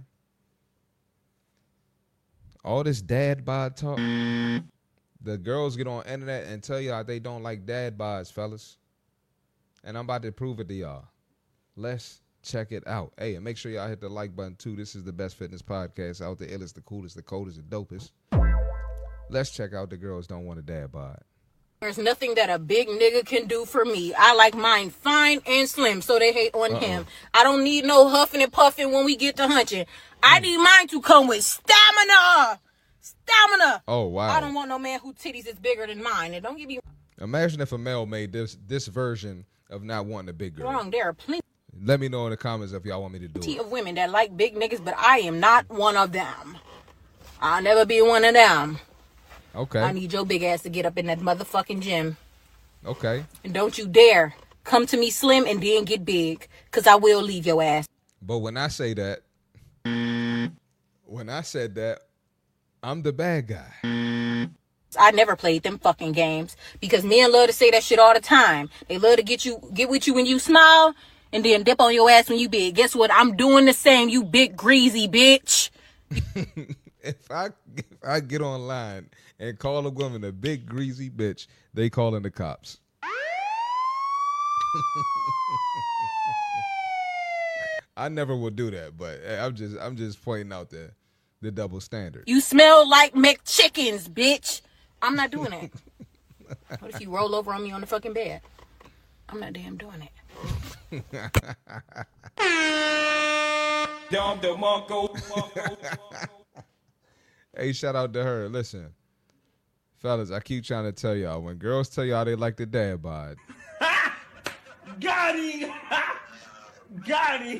All this dad bod talk. The girls get on internet and tell y'all they don't like dad bods, fellas. And I'm about to prove it to y'all. Let's check it out. Hey, and make sure y'all hit the like button, too. This is the best fitness podcast out the illest, the coolest, the coldest, the dopest. Let's check out the girls don't want a dad bod. There's nothing that a big nigga can do for me. I like mine fine and slim, so they hate on Uh-oh. him. I don't need no huffing and puffing when we get to hunching. I need mine to come with stamina. Stamina. Oh wow. I don't want no man who titties is bigger than mine. And don't get me Imagine if a male made this this version of not wanting a big girl. wrong. There are plenty Let me know in the comments if y'all want me to do it. of women that like big niggas, but I am not one of them. I'll never be one of them. Okay. I need your big ass to get up in that motherfucking gym. Okay. And don't you dare come to me slim and then get big, because I will leave your ass. But when I say that, when I said that, I'm the bad guy. I never played them fucking games because men love to say that shit all the time. They love to get you, get with you when you small and then dip on your ass when you big. Guess what? I'm doing the same, you big greasy bitch. If I if I get online and call a woman a big greasy bitch, they calling the cops. I never will do that, but I'm just I'm just pointing out the the double standard. You smell like McChickens, bitch. I'm not doing that. What if you roll over on me on the fucking bed? I'm not damn doing it. Hey, shout out to her. Listen, fellas, I keep trying to tell y'all, when girls tell y'all they like the dad bod, Got him! Got him!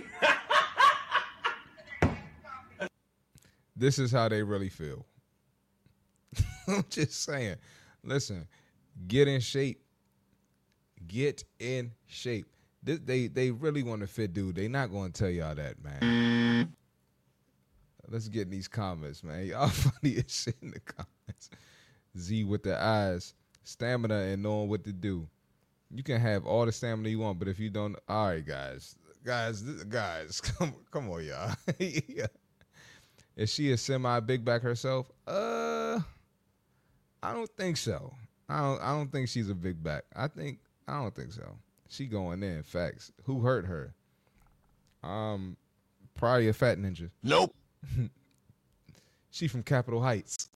this is how they really feel. I'm just saying. Listen, get in shape. Get in shape. This, they they really want to fit, dude. They not going to tell y'all that, man. Let's get in these comments, man. Y'all funny as shit in the comments. Z with the eyes, stamina, and knowing what to do. You can have all the stamina you want, but if you don't, all right, guys, guys, this, guys, come, come on, y'all. Yeah. Is she a semi big back herself? Uh, I don't think so. I don't. I don't think she's a big back. I think. I don't think so. She going in. Facts. Who hurt her? Um, probably a fat ninja. Nope. She from Capitol Heights.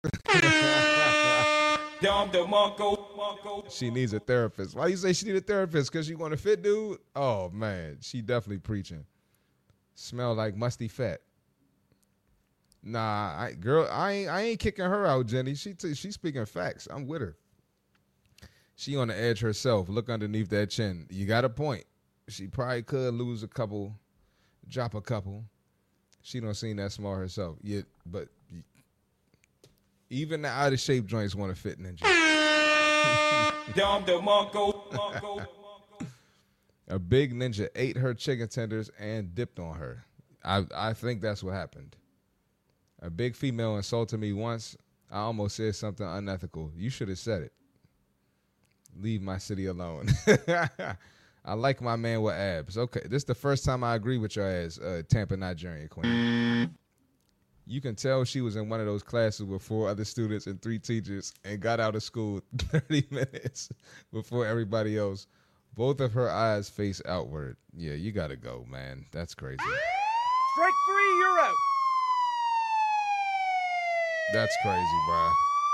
She needs a therapist. Why you say she need a therapist? Because she want a fit dude? Oh, man. She definitely preaching. Smell like musty fat. Nah, I, girl, I ain't, I ain't kicking her out, Jenny. She t- she speaking facts. I'm with her. She on the edge herself. Look underneath that chin. You got a point. She probably could lose a couple, drop a couple. She don't seem that small herself. Yeah, but even the out of shape joints want to fit ninja. A big ninja ate her chicken tenders and dipped on her. I I think that's what happened. A big female insulted me once. I almost said something unethical. You should have said it. Leave my city alone. I like my man with abs. Okay, this is the first time I agree with your ass, uh, Tampa, Nigerian queen. You can tell she was in one of those classes with four other students and three teachers and got out of school thirty minutes before everybody else. Both of her eyes face outward. Yeah, you got to go, man. That's crazy. Strike three, you're out. That's crazy, bro.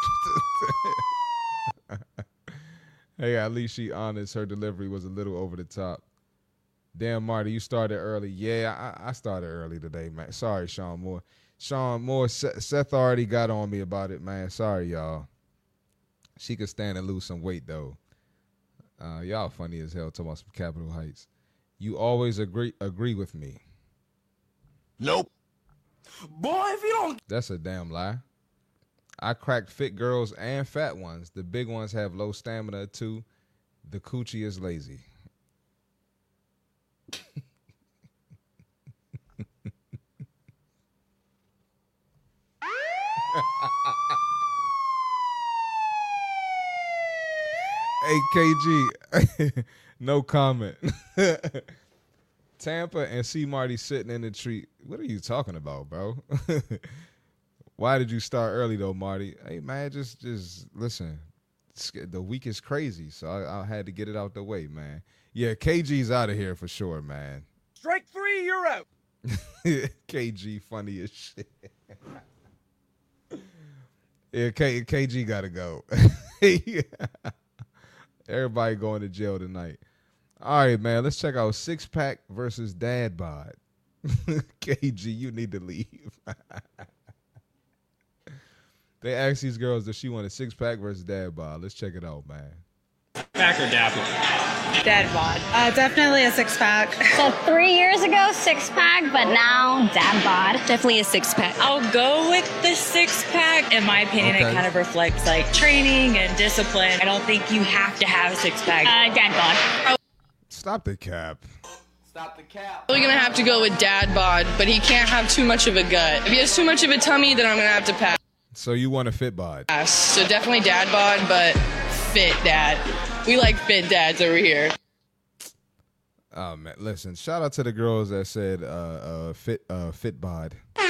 Hey, at least she honest. Her delivery was a little over the top. Damn, Marty, you started early. Yeah, I, I started early today, man. Sorry, Sean Moore. Sean Moore, Seth already got on me about it, man. Sorry, y'all. She could stand and lose some weight, though. Uh, y'all funny as hell talking about some Capitol Heights. You always agree agree with me. Nope. Boy, if you don't... That's a damn lie. I cracked fit girls and fat ones. The big ones have low stamina, too. The coochie is lazy. Hey, K G, no comment. Tampa and C. Marty sitting in the tree. What are you talking about, bro? Why did you start early, though, Marty? Hey, man, just just listen. The week is crazy, so I, I had to get it out the way, man. Yeah, K G's out of here for sure, man. Strike three, you're out. K G funny as shit. Yeah, K, KG got to go. Yeah. Everybody going to jail tonight. All right, man, let's check out Six Pack versus Dad Bod. K G, you need to leave. They asked these girls, does she want a six pack versus dad bod? Let's check it out, man. Pack or dad bod? Dad bod. Uh, definitely a six pack. So three years ago, six pack, but now dad bod. Definitely a six pack. I'll go with the six pack. In my opinion, Okay. it kind of reflects like training and discipline. I don't think you have to have a six pack. Uh, dad bod. Stop the cap. Stop the cap. We're gonna have to go with dad bod, but he can't have too much of a gut. If he has too much of a tummy, then I'm gonna have to pass. So you want a fit bod? So definitely dad bod, but fit dad. We like fit dads over here. Oh man, listen! Shout out to the girls that said uh, uh, fit uh, fit bod,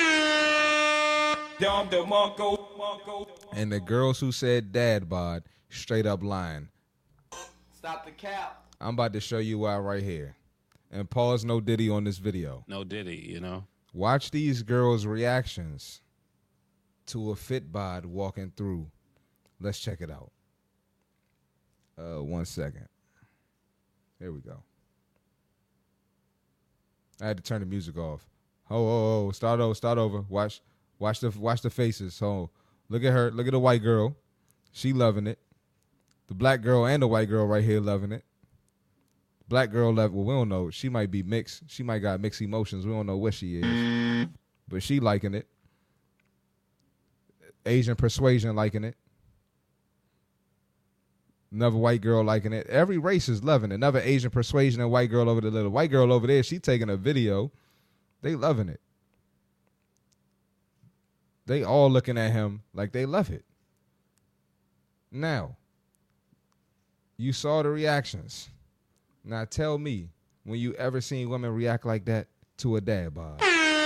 and the girls who said dad bod straight up lying. Stop the cap. I'm about to show you why right here, and pause no Diddy on this video. No Diddy, you know. Watch these girls' reactions to a fit bod walking through. Let's check it out. Uh, one second. Here we go. I had to turn the music off. Oh, oh, oh, start over, start over. Watch, watch the, watch the faces. So look at her. Look at the white girl. She loving it. The black girl and the white girl right here loving it. Black girl left. Well, we don't know. She might be mixed. She might got mixed emotions. We don't know what she is, but she liking it. Asian persuasion liking it. Another white girl liking it. Every race is loving it. Another Asian persuasion and white girl over the little white girl over there. She taking a video. They loving it. They all looking at him like they love it. Now, you saw the reactions. Now tell me when you ever seen women react like that to a dad bod.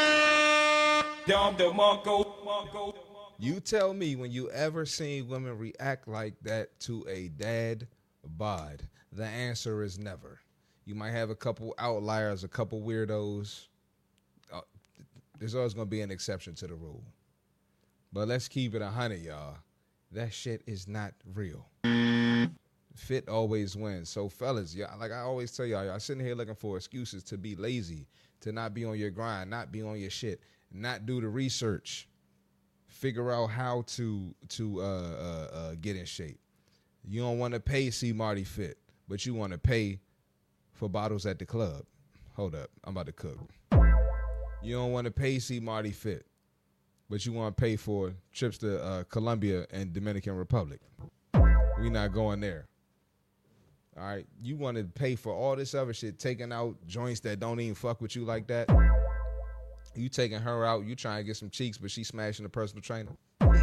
You tell me when you ever seen women react like that to a dad bod. The answer is never. You might have a couple outliers, a couple weirdos. Uh, there's always going to be an exception to the rule. But let's keep it a hundred, y'all. That shit is not real. Fit always wins. So fellas, y'all, like I always tell y'all, y'all sitting here looking for excuses to be lazy, to not be on your grind, not be on your shit, not do the research. Figure out how to to uh, uh, uh, get in shape. You don't want to pay C Marty Fit, but you want to pay for bottles at the club. Hold up, I'm about to cook. You don't want to pay C Marty Fit, but you want to pay for trips to uh, Colombia and Dominican Republic. We not going there. All right, you want to pay for all this other shit, taking out joints that don't even fuck with you like that. You taking her out, you trying to get some cheeks, but she smashing a personal trainer.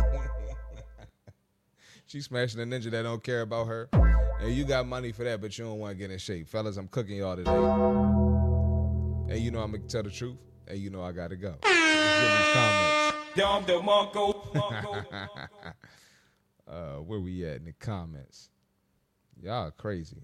She smashing a ninja that don't care about her. And you got money for that, but you don't want to get in shape. Fellas, I'm cooking y'all today. And you know I'm going to tell the truth. And you know I got to go. Let's get these comments. uh, where we at in the comments? Y'all crazy.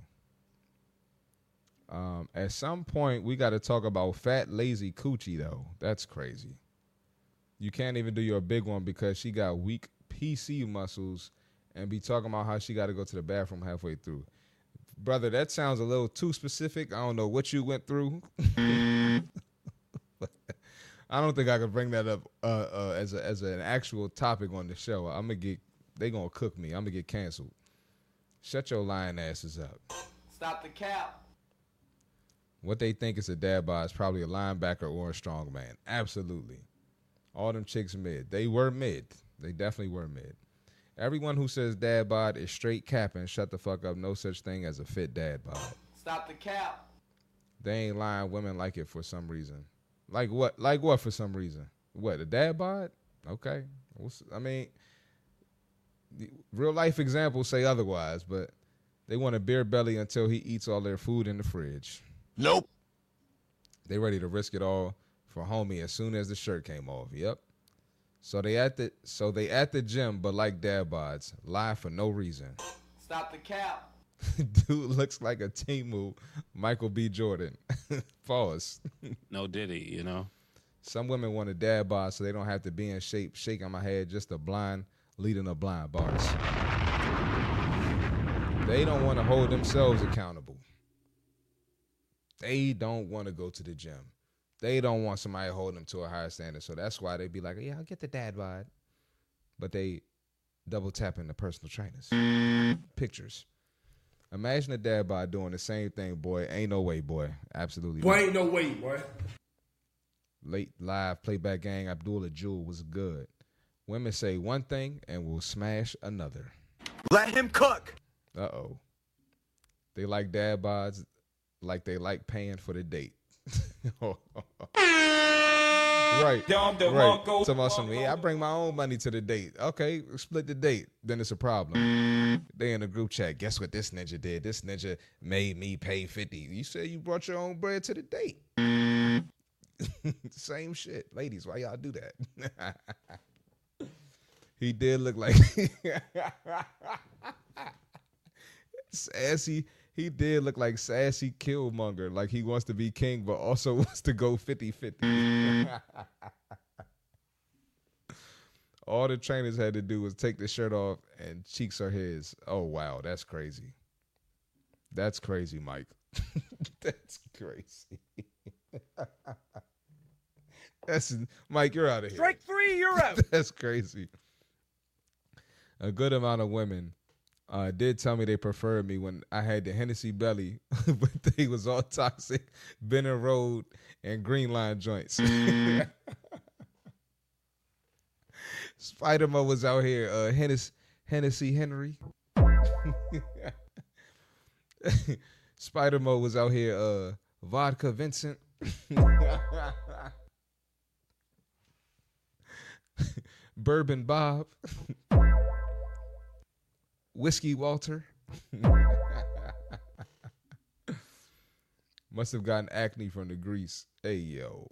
Um, at some point, we got to talk about fat, lazy coochie, though. That's crazy. You can't even do your big one because she got weak P C muscles and be talking about how she got to go to the bathroom halfway through. Brother, that sounds a little too specific. I don't know what you went through. I don't think I could bring that up uh, uh, as a, as an actual topic on the show. I'm gonna get they gonna cook me. I'm gonna get canceled. Shut your lying asses up. Stop the cap. What they think is a dad bod is probably a linebacker or a strongman. Absolutely. All them chicks mid. They were mid. They definitely were mid. Everyone who says dad bod is straight capping. Shut the fuck up. No such thing as a fit dad bod. Stop the cap. They ain't lying. Women like it for some reason. Like what? Like what for some reason? What, a dad bod? Okay. I mean, real life examples say otherwise, but they want a beer belly until he eats all their food in the fridge. Nope. They ready to risk it all for homie as soon as the shirt came off. Yep. So they at the so they at the gym, but like dad bods, lie for no reason. Stop the cap. Dude looks like a Timu Michael B. Jordan. Pause. No Diddy, you know. Some women want a dad bod so they don't have to be in shape, shaking my head, just a blind leading a blind. Bars. They don't want to hold themselves accountable. They don't want to go to the gym. They don't want somebody to hold them to a higher standard. So that's why they be like, yeah, I'll get the dad bod. But they double tapping the personal trainers. Pictures. Imagine a dad bod doing the same thing, boy. Ain't no way, boy. Absolutely Boy, not. ain't no way, boy. Late live playback gang, Abdullah Jewel was good. Women say one thing and will smash another. Let him cook. Uh-oh. They like dad bods like they like paying for the date. Right. Right. Talking about some, yeah, I bring my own money to the date. Okay, split the date. Then it's a problem. They in a group chat. Guess what this ninja did? This ninja made me pay fifty. You said you brought your own bread to the date. Same shit. Ladies, why y'all do that? He did look like sassy. He did look like sassy Killmonger, like he wants to be king, but also wants to go fifty-fifty. All the trainers had to do was take the shirt off and cheeks are his. Oh, wow, that's crazy. That's crazy, Mike. That's crazy. That's Mike, you're out of here. Strike three, you're out. That's crazy. A good amount of women uh, did tell me they preferred me when I had the Hennessy belly, but they was all toxic, Benner Road, and Green Line joints. Spider-Man was out here, uh, Hennessy, Hennessy Henry. Spider-Man was out here, uh, Vodka Vincent. Bourbon Bob. Whiskey Walter. Must have gotten acne from the grease. Hey, yo.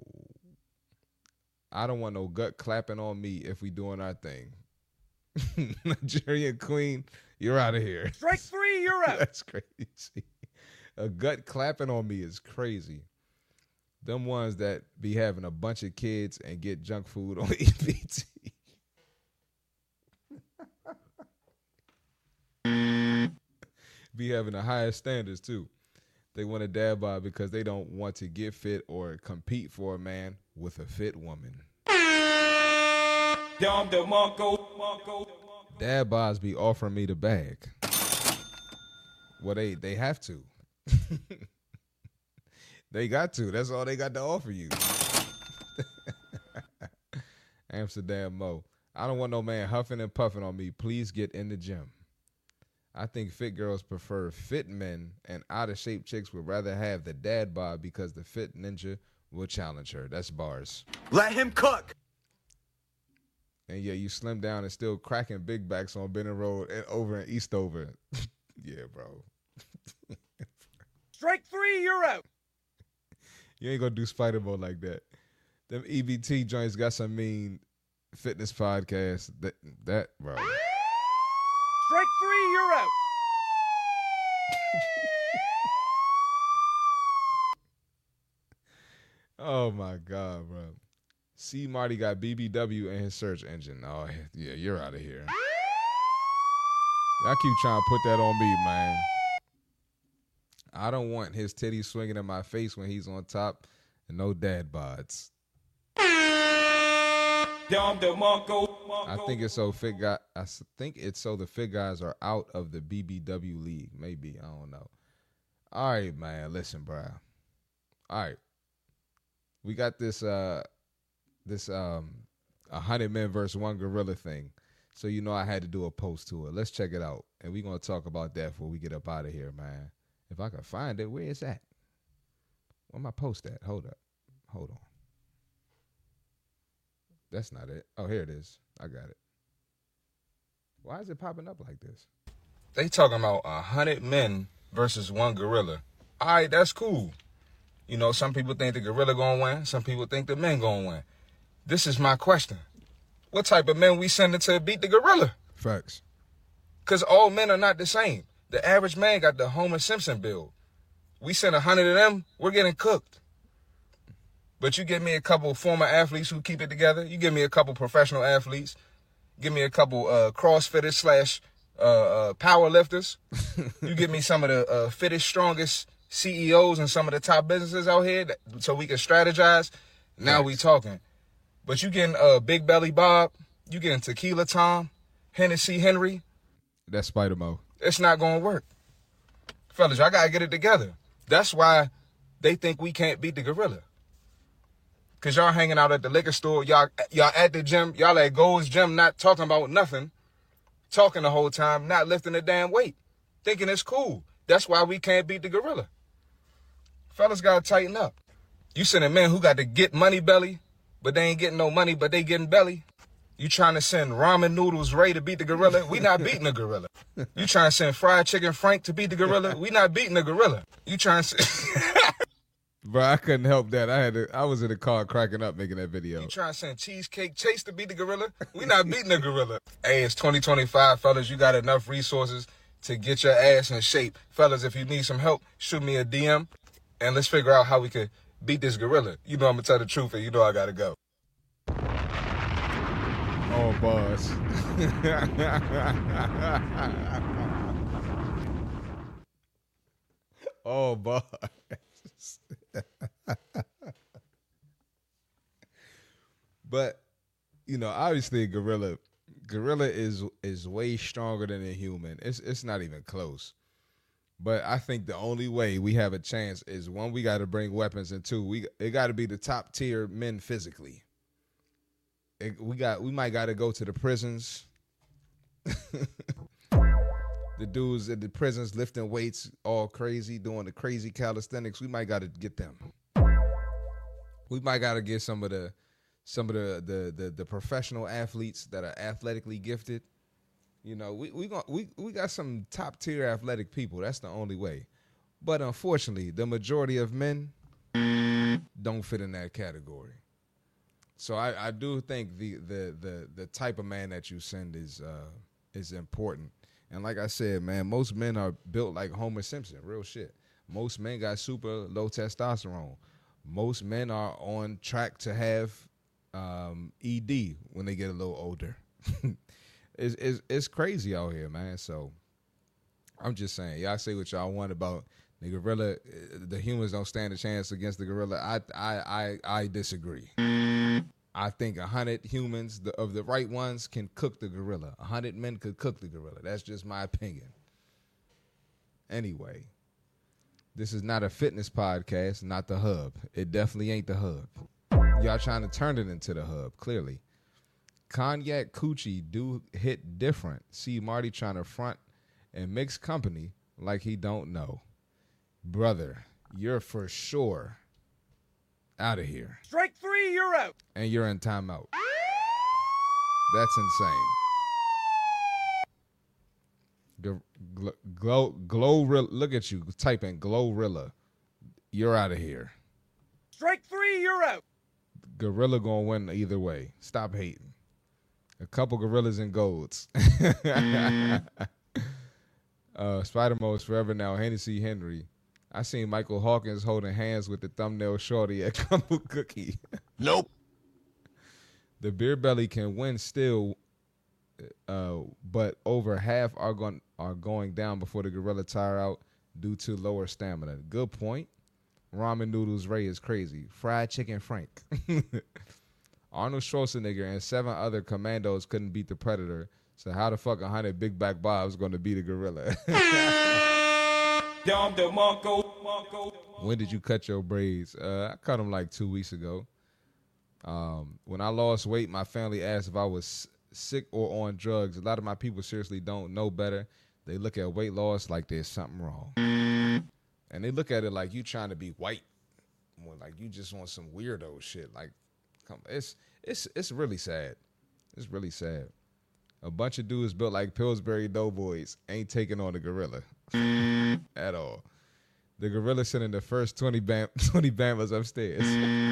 I don't want no gut clapping on me if we doing our thing. Nigerian Queen, you're out of here. Strike three, you're out. That's crazy. A gut clapping on me is crazy. Them ones that be having a bunch of kids and get junk food on E B T. Be having the highest standards too. They want a dad bod because they don't want to get fit or compete for a man with a fit woman. Dad bods be offering me the bag. Well, they they have to. They got to. That's all they got to offer you. Amsterdam Mo. I don't want no man huffing and puffing on me. Please get in the gym. I think fit girls prefer fit men, and out-of-shape chicks would rather have the dad bod because the fit ninja will challenge her. That's bars. Let him cook. And yeah, you slim down and still cracking big backs on Benner Road and over in Eastover. Yeah, bro. Strike three, you're out. You ain't gonna do spider mode like that. Them E B T joints got some mean fitness podcasts. That, that bro. Strike three, you're out. Oh my God, bro. C Marty got B B W in his search engine. Oh yeah, you're out of here. Y'all keep trying to put that on me, man. I don't want his titties swinging in my face when he's on top, and no dad bods. I think it's so fit guy. I think it's so the fit guys are out of the B B W league. Maybe, I don't know. All right, man. Listen, bro. All right, we got this uh this um a hundred men versus one gorilla thing. So you know I had to do a post to it. Let's check it out, and we're gonna talk about that before we get up out of here, man. If I can find it, where is that? Where my post at? Hold up. Hold on. That's not it. Oh, here it is. I got it. Why is it popping up like this? They talking about a hundred men versus one gorilla. All right, that's cool. You know, some people think the gorilla gonna win. Some people think the men gonna win. This is my question. What type of men we sending to beat the gorilla? Facts. Because all men are not the same. The average man got the Homer Simpson build. We send a hundred of them, we're getting cooked. But you give me a couple former athletes who keep it together. You give me a couple professional athletes. Give me a couple uh, CrossFitters slash uh, uh, power lifters. You give me some of the uh, fittest, strongest C E Os and some of the top businesses out here that, so we can strategize. Now we talking. But you getting uh, Big Belly Bob. You getting Tequila Tom. Hennessy Henry, That's Spider-Mo. it's not gonna work. Fellas, y'all gotta get it together. That's why they think we can't beat the gorilla. Cause y'all hanging out at the liquor store, y'all y'all at the gym, y'all at Gold's Gym not talking about nothing, talking the whole time, not lifting a damn weight, thinking it's cool. That's why we can't beat the gorilla. Fellas gotta tighten up. You sending men who got to get money belly, but they ain't getting no money, but they getting belly. You trying to send ramen noodles Ray to beat the gorilla? We not beating the gorilla. You trying to send fried chicken Frank to beat the gorilla? We not beating the gorilla. You trying to send... Bro, I couldn't help that. I had to, I was in the car cracking up making that video. You trying to send Cheesecake Chase to beat the gorilla? We not beating the gorilla. Hey, it's twenty twenty-five, fellas. You got enough resources to get your ass in shape. Fellas, if you need some help, shoot me a D M, and let's figure out how we could beat this gorilla. You know I'm going to tell the truth, and you know I got to go. Oh, boss. Oh, boss. But, you know, obviously gorilla gorilla is is way stronger than a human. It's it's not even close. But I think the only way we have a chance is, one, we got to bring weapons, and two, we it got to be the top tier men physically. It, we got we might got to go to the prisons. The dudes at the prisons lifting weights all crazy, doing the crazy calisthenics. We might got to get them. We might got to get some of the some of the, the the the professional athletes that are athletically gifted. You know, we we got we we got some top tier athletic people. That's the only way. But unfortunately, the majority of men don't fit in that category. So I, I do think the, the the the type of man that you send is uh, is important. And like I said, man, most men are built like Homer Simpson. Real shit. Most men got super low testosterone. Most men are on track to have um, E D when they get a little older. it's, it's it's crazy out here, man. So I'm just saying, y'all say what y'all want about the gorilla. The humans don't stand a chance against the gorilla. I I I, I disagree. I think a hundred humans the, of the right ones can cook the gorilla. A hundred men could cook the gorilla. That's just my opinion. Anyway, this is not a fitness podcast, not the hub. It definitely ain't the hub. Y'all trying to turn it into the hub, clearly. Cognac Coochie do hit different. See Marty trying to front and mix company like he don't know. Brother, you're for sure out of here. Strike three, you're out. And you're in timeout. That's insane. Glow, glow, glow, look at you. Type in Glorilla. You're out of here. Strike three, you're out. Gorilla gonna win either way. Stop hating. A couple gorillas and golds. uh, Spider-Man is forever now. Hennessy Henry. I seen Michael Hawkins holding hands with the thumbnail shorty at Crumble Cookie. Nope. The beer belly can win still, uh, but over half are going are going down before the gorilla tire out due to lower stamina. Good point. Ramen noodles Ray is crazy. Fried chicken Frank. Arnold Schwarzenegger and seven other commandos couldn't beat the Predator. So how the fuck a hundred big back Bob's going to beat a gorilla? When did you cut your braids? Uh, I cut them like two weeks ago. Um, when I lost weight, my family asked if I was sick or on drugs. A lot of my people seriously don't know better. They look at weight loss like there's something wrong. And they look at it like you trying to be white. Like you just want some weirdo shit. Like, come, it's it's it's really sad. It's really sad. A bunch of dudes built like Pillsbury Doughboys ain't taking on the gorilla at all. The gorilla sending the first twenty bam twenty Bama's upstairs.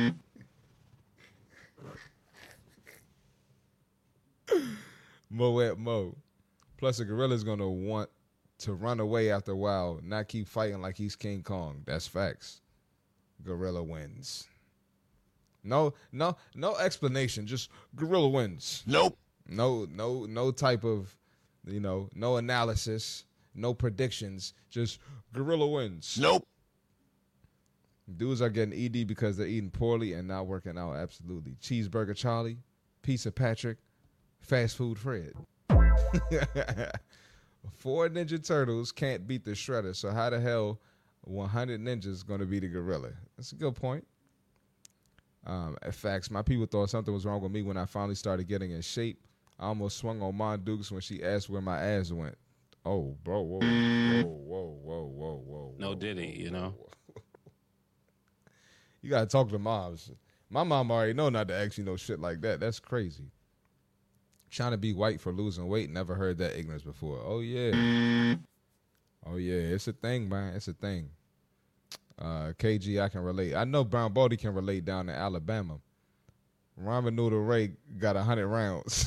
Mo at Mo. Plus, a gorilla's gonna want to run away after a while, not keep fighting like he's King Kong. That's facts. Gorilla wins. No, no, no explanation. Just gorilla wins. Nope. No, no, no type of, you know, no analysis, no predictions. Just gorilla wins. Nope. Dudes are getting E D because they're eating poorly and not working out. Absolutely. Cheeseburger Charlie, Pizza Patrick, Fast Food Fred. Four Ninja Turtles can't beat the Shredder, so how the hell one hundred ninjas going to beat the gorilla? That's a good point. Um, in fact, my people thought something was wrong with me when I finally started getting in shape. I almost swung on Mon Dukes when she asked where my ass went. Oh, bro, whoa, whoa, whoa, whoa, whoa, whoa. No whoa, Diddy, whoa, you know. whoa. You got to talk to moms. My mom already know not to ask you no shit like that. That's crazy. Trying to be white for losing weight. Never heard that ignorance before. Oh, yeah. Oh, yeah. It's a thing, man. It's a thing. Uh, K G, I can relate. I know Brown Baldy can relate down in Alabama. Ramen Noodle Ray got one hundred rounds.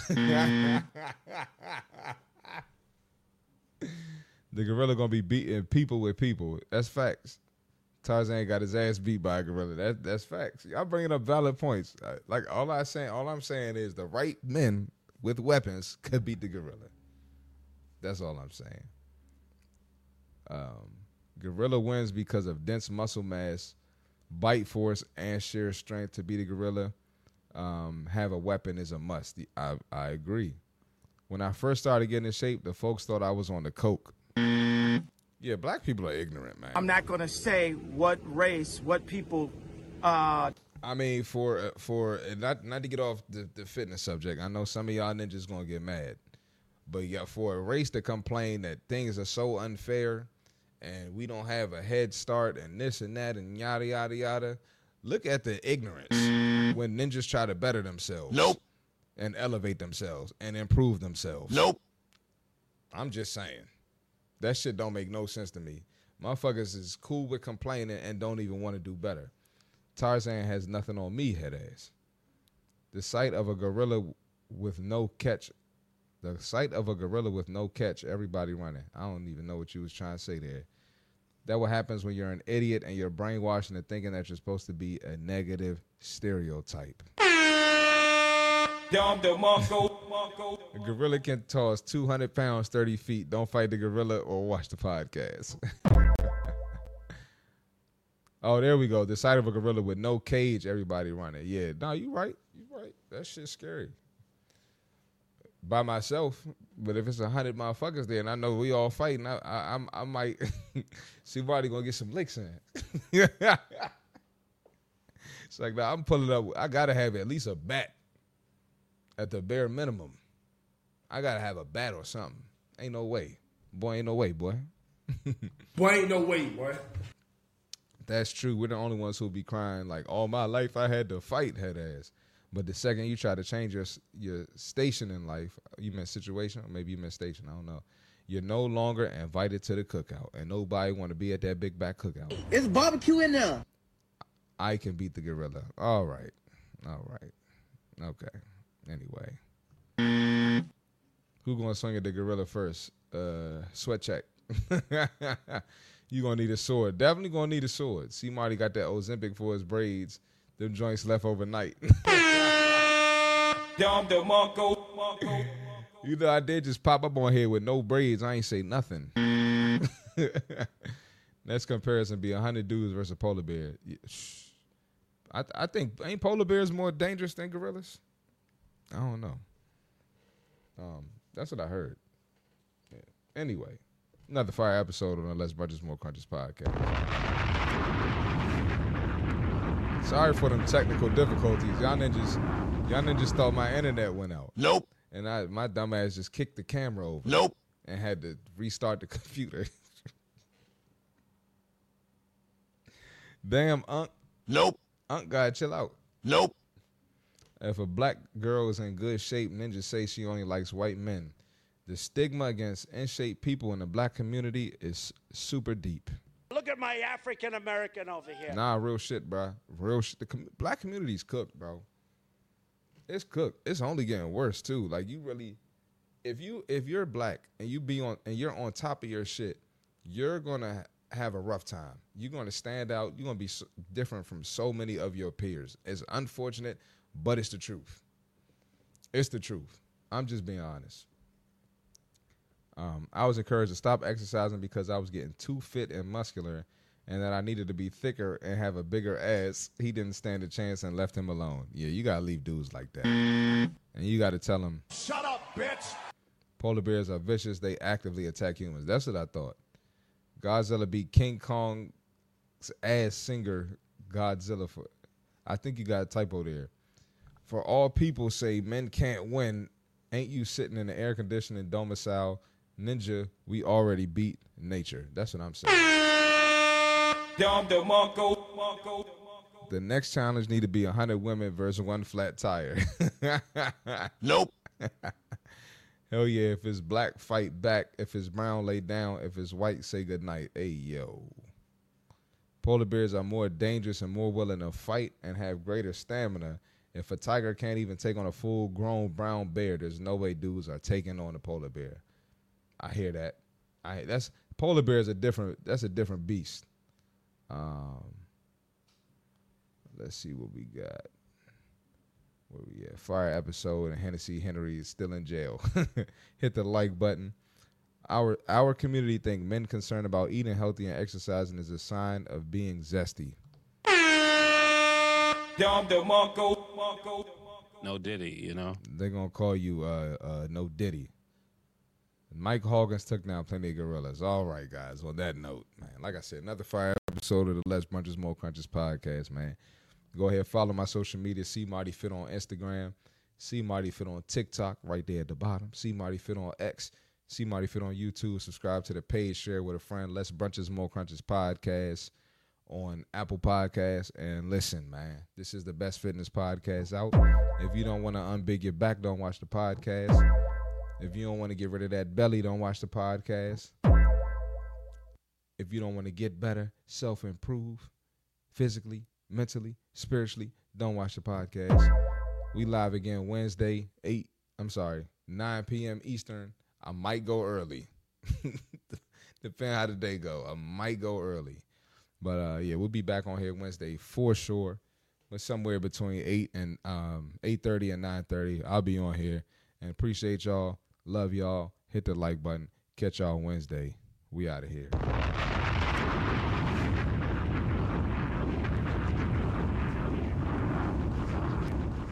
The gorilla going to be beating people with people. That's facts. Tarzan got his ass beat by a gorilla. That, that's facts. Y'all bringing up valid points. Like, all, I saying, all I'm saying is the right men with weapons could beat the gorilla. That's all I'm saying. Um, gorilla wins because of dense muscle mass, bite force, and sheer strength. To beat a gorilla, um, have a weapon is a must. I, I agree. When I first started getting in shape, the folks thought I was on the coke. Yeah, black people are ignorant, man. I'm not going to say what race, what people. Uh, I mean, for for not not to get off the, the fitness subject, I know some of y'all ninjas gonna get mad, but yeah, for a race to complain that things are so unfair and we don't have a head start and this and that and yada yada yada, look at the ignorance when ninjas try to better themselves. Nope. And elevate themselves and improve themselves. Nope. I'm just saying. That shit don't make no sense to me. Motherfuckers is cool with complaining and don't even want to do better. Tarzan has nothing on me, head ass. The sight of a gorilla with no catch. The sight of a gorilla with no catch, everybody running. I don't even know what you was trying to say there. That what happens when you're an idiot and you're brainwashed into thinking that you're supposed to be a negative stereotype. A gorilla can toss two hundred pounds, thirty feet. Don't fight the gorilla or watch the podcast. Oh, there we go. The sight of a gorilla with no cage, everybody running. Yeah, no, you right. You right. That shit's scary. By myself, but if it's a hundred motherfuckers there and I know we all fighting, I I, I, I might see somebody gonna get some licks in. It's like, nah, I'm pulling up. I gotta have at least a bat. At the bare minimum, I gotta have a bat or something. Ain't no way, boy. Ain't no way, boy. Boy, ain't no way, boy. That's true. We're the only ones who be crying like, all my life I had to fight, head ass. But the second you try to change your your station in life, you meant situation, or maybe you meant station. I don't know. You're no longer invited to the cookout, and nobody want to be at that big back cookout. It's barbecue in there. I can beat the gorilla. All right, all right, okay. Anyway, who gonna swing at the gorilla first? Uh, sweat check. You gonna need a sword. Definitely gonna need a sword. See, Marty got that Ozempic for his braids. Them joints left overnight. You know, I did just pop up on here with no braids. I ain't say nothing. Next comparison be a hundred dudes versus a polar bear. Yeah, I I think ain't polar bears more dangerous than gorillas? I don't know. Um, that's what I heard. Yeah. Anyway, another fire episode on the Less Budgets More Crunches podcast. Sorry for them technical difficulties. Y'all ninjas, y'all ninjas thought my internet went out. Nope. And I, my dumb ass just kicked the camera over. Nope. And had to restart the computer. Damn, Unc. Nope. Unc gotta chill out. Nope. If a black girl is in good shape, ninjas say she only likes white men. The stigma against in-shape people in the black community is super deep. Look at my African American over here. Nah, real shit, bro. Real shit. The com- black community's cooked, bro. It's cooked. It's only getting worse too. Like you really, if you if you're black and you be on and you're on top of your shit, you're gonna have a rough time. You're gonna stand out. You're gonna be so different from so many of your peers. It's unfortunate, but it's the truth. It's the truth. I'm just being honest. Um, I was encouraged to stop exercising because I was getting too fit and muscular and that I needed to be thicker and have a bigger ass. He didn't stand a chance and left him alone. Yeah, you got to leave dudes like that. And you got to tell him, shut up, bitch. Polar bears are vicious. They actively attack humans. That's what I thought. Godzilla beat King Kong's ass singer Godzilla for. I think you got a typo there. For all people say men can't win, ain't you sitting in the air conditioning domicile? Ninja, we already beat nature. That's what I'm saying. The next challenge need to be one hundred women versus one flat tire. Nope. Hell yeah, if it's black, fight back. If it's brown, lay down. If it's white, say goodnight. Hey, yo. Polar bears are more dangerous and more willing to fight and have greater stamina. If a tiger can't even take on a full-grown brown bear, there's no way dudes are taking on a polar bear. I hear that. I that's polar bears are different. That's a different beast. Um, let's see what we got. Where we at? Fire episode and Hennessy Henry is still in jail. Hit the like button. Our our community think men concerned about eating healthy and exercising is a sign of being zesty. No Diddy, you know. They're gonna call you uh, uh, No Diddy. Mike Hawkins took down plenty of gorillas. All right, guys. On that note, man, like I said, another fire episode of the Less Brunches More Crunches podcast, man. Go ahead, follow my social media. See Marty Fit on Instagram. See Marty Fit on TikTok, right there at the bottom. See Marty Fit on X. See Marty Fit on YouTube. Subscribe to the page. Share with a friend. Less Brunches More Crunches podcast on Apple Podcasts. And listen, man, this is the best fitness podcast out. If you don't want to unbig your back, don't watch the podcast. If you don't want to get rid of that belly, don't watch the podcast. If you don't want to get better, self-improve physically, mentally, spiritually, don't watch the podcast. We live again Wednesday, eight, I'm sorry, nine p.m. Eastern. I might go early. Depending how the day go. I might go early. But, uh, yeah, we'll be back on here Wednesday for sure. But somewhere between eight and um, eight thirty and nine thirty, I'll be on here. And appreciate y'all. Love y'all. Hit the like button. Catch y'all Wednesday. We out of here.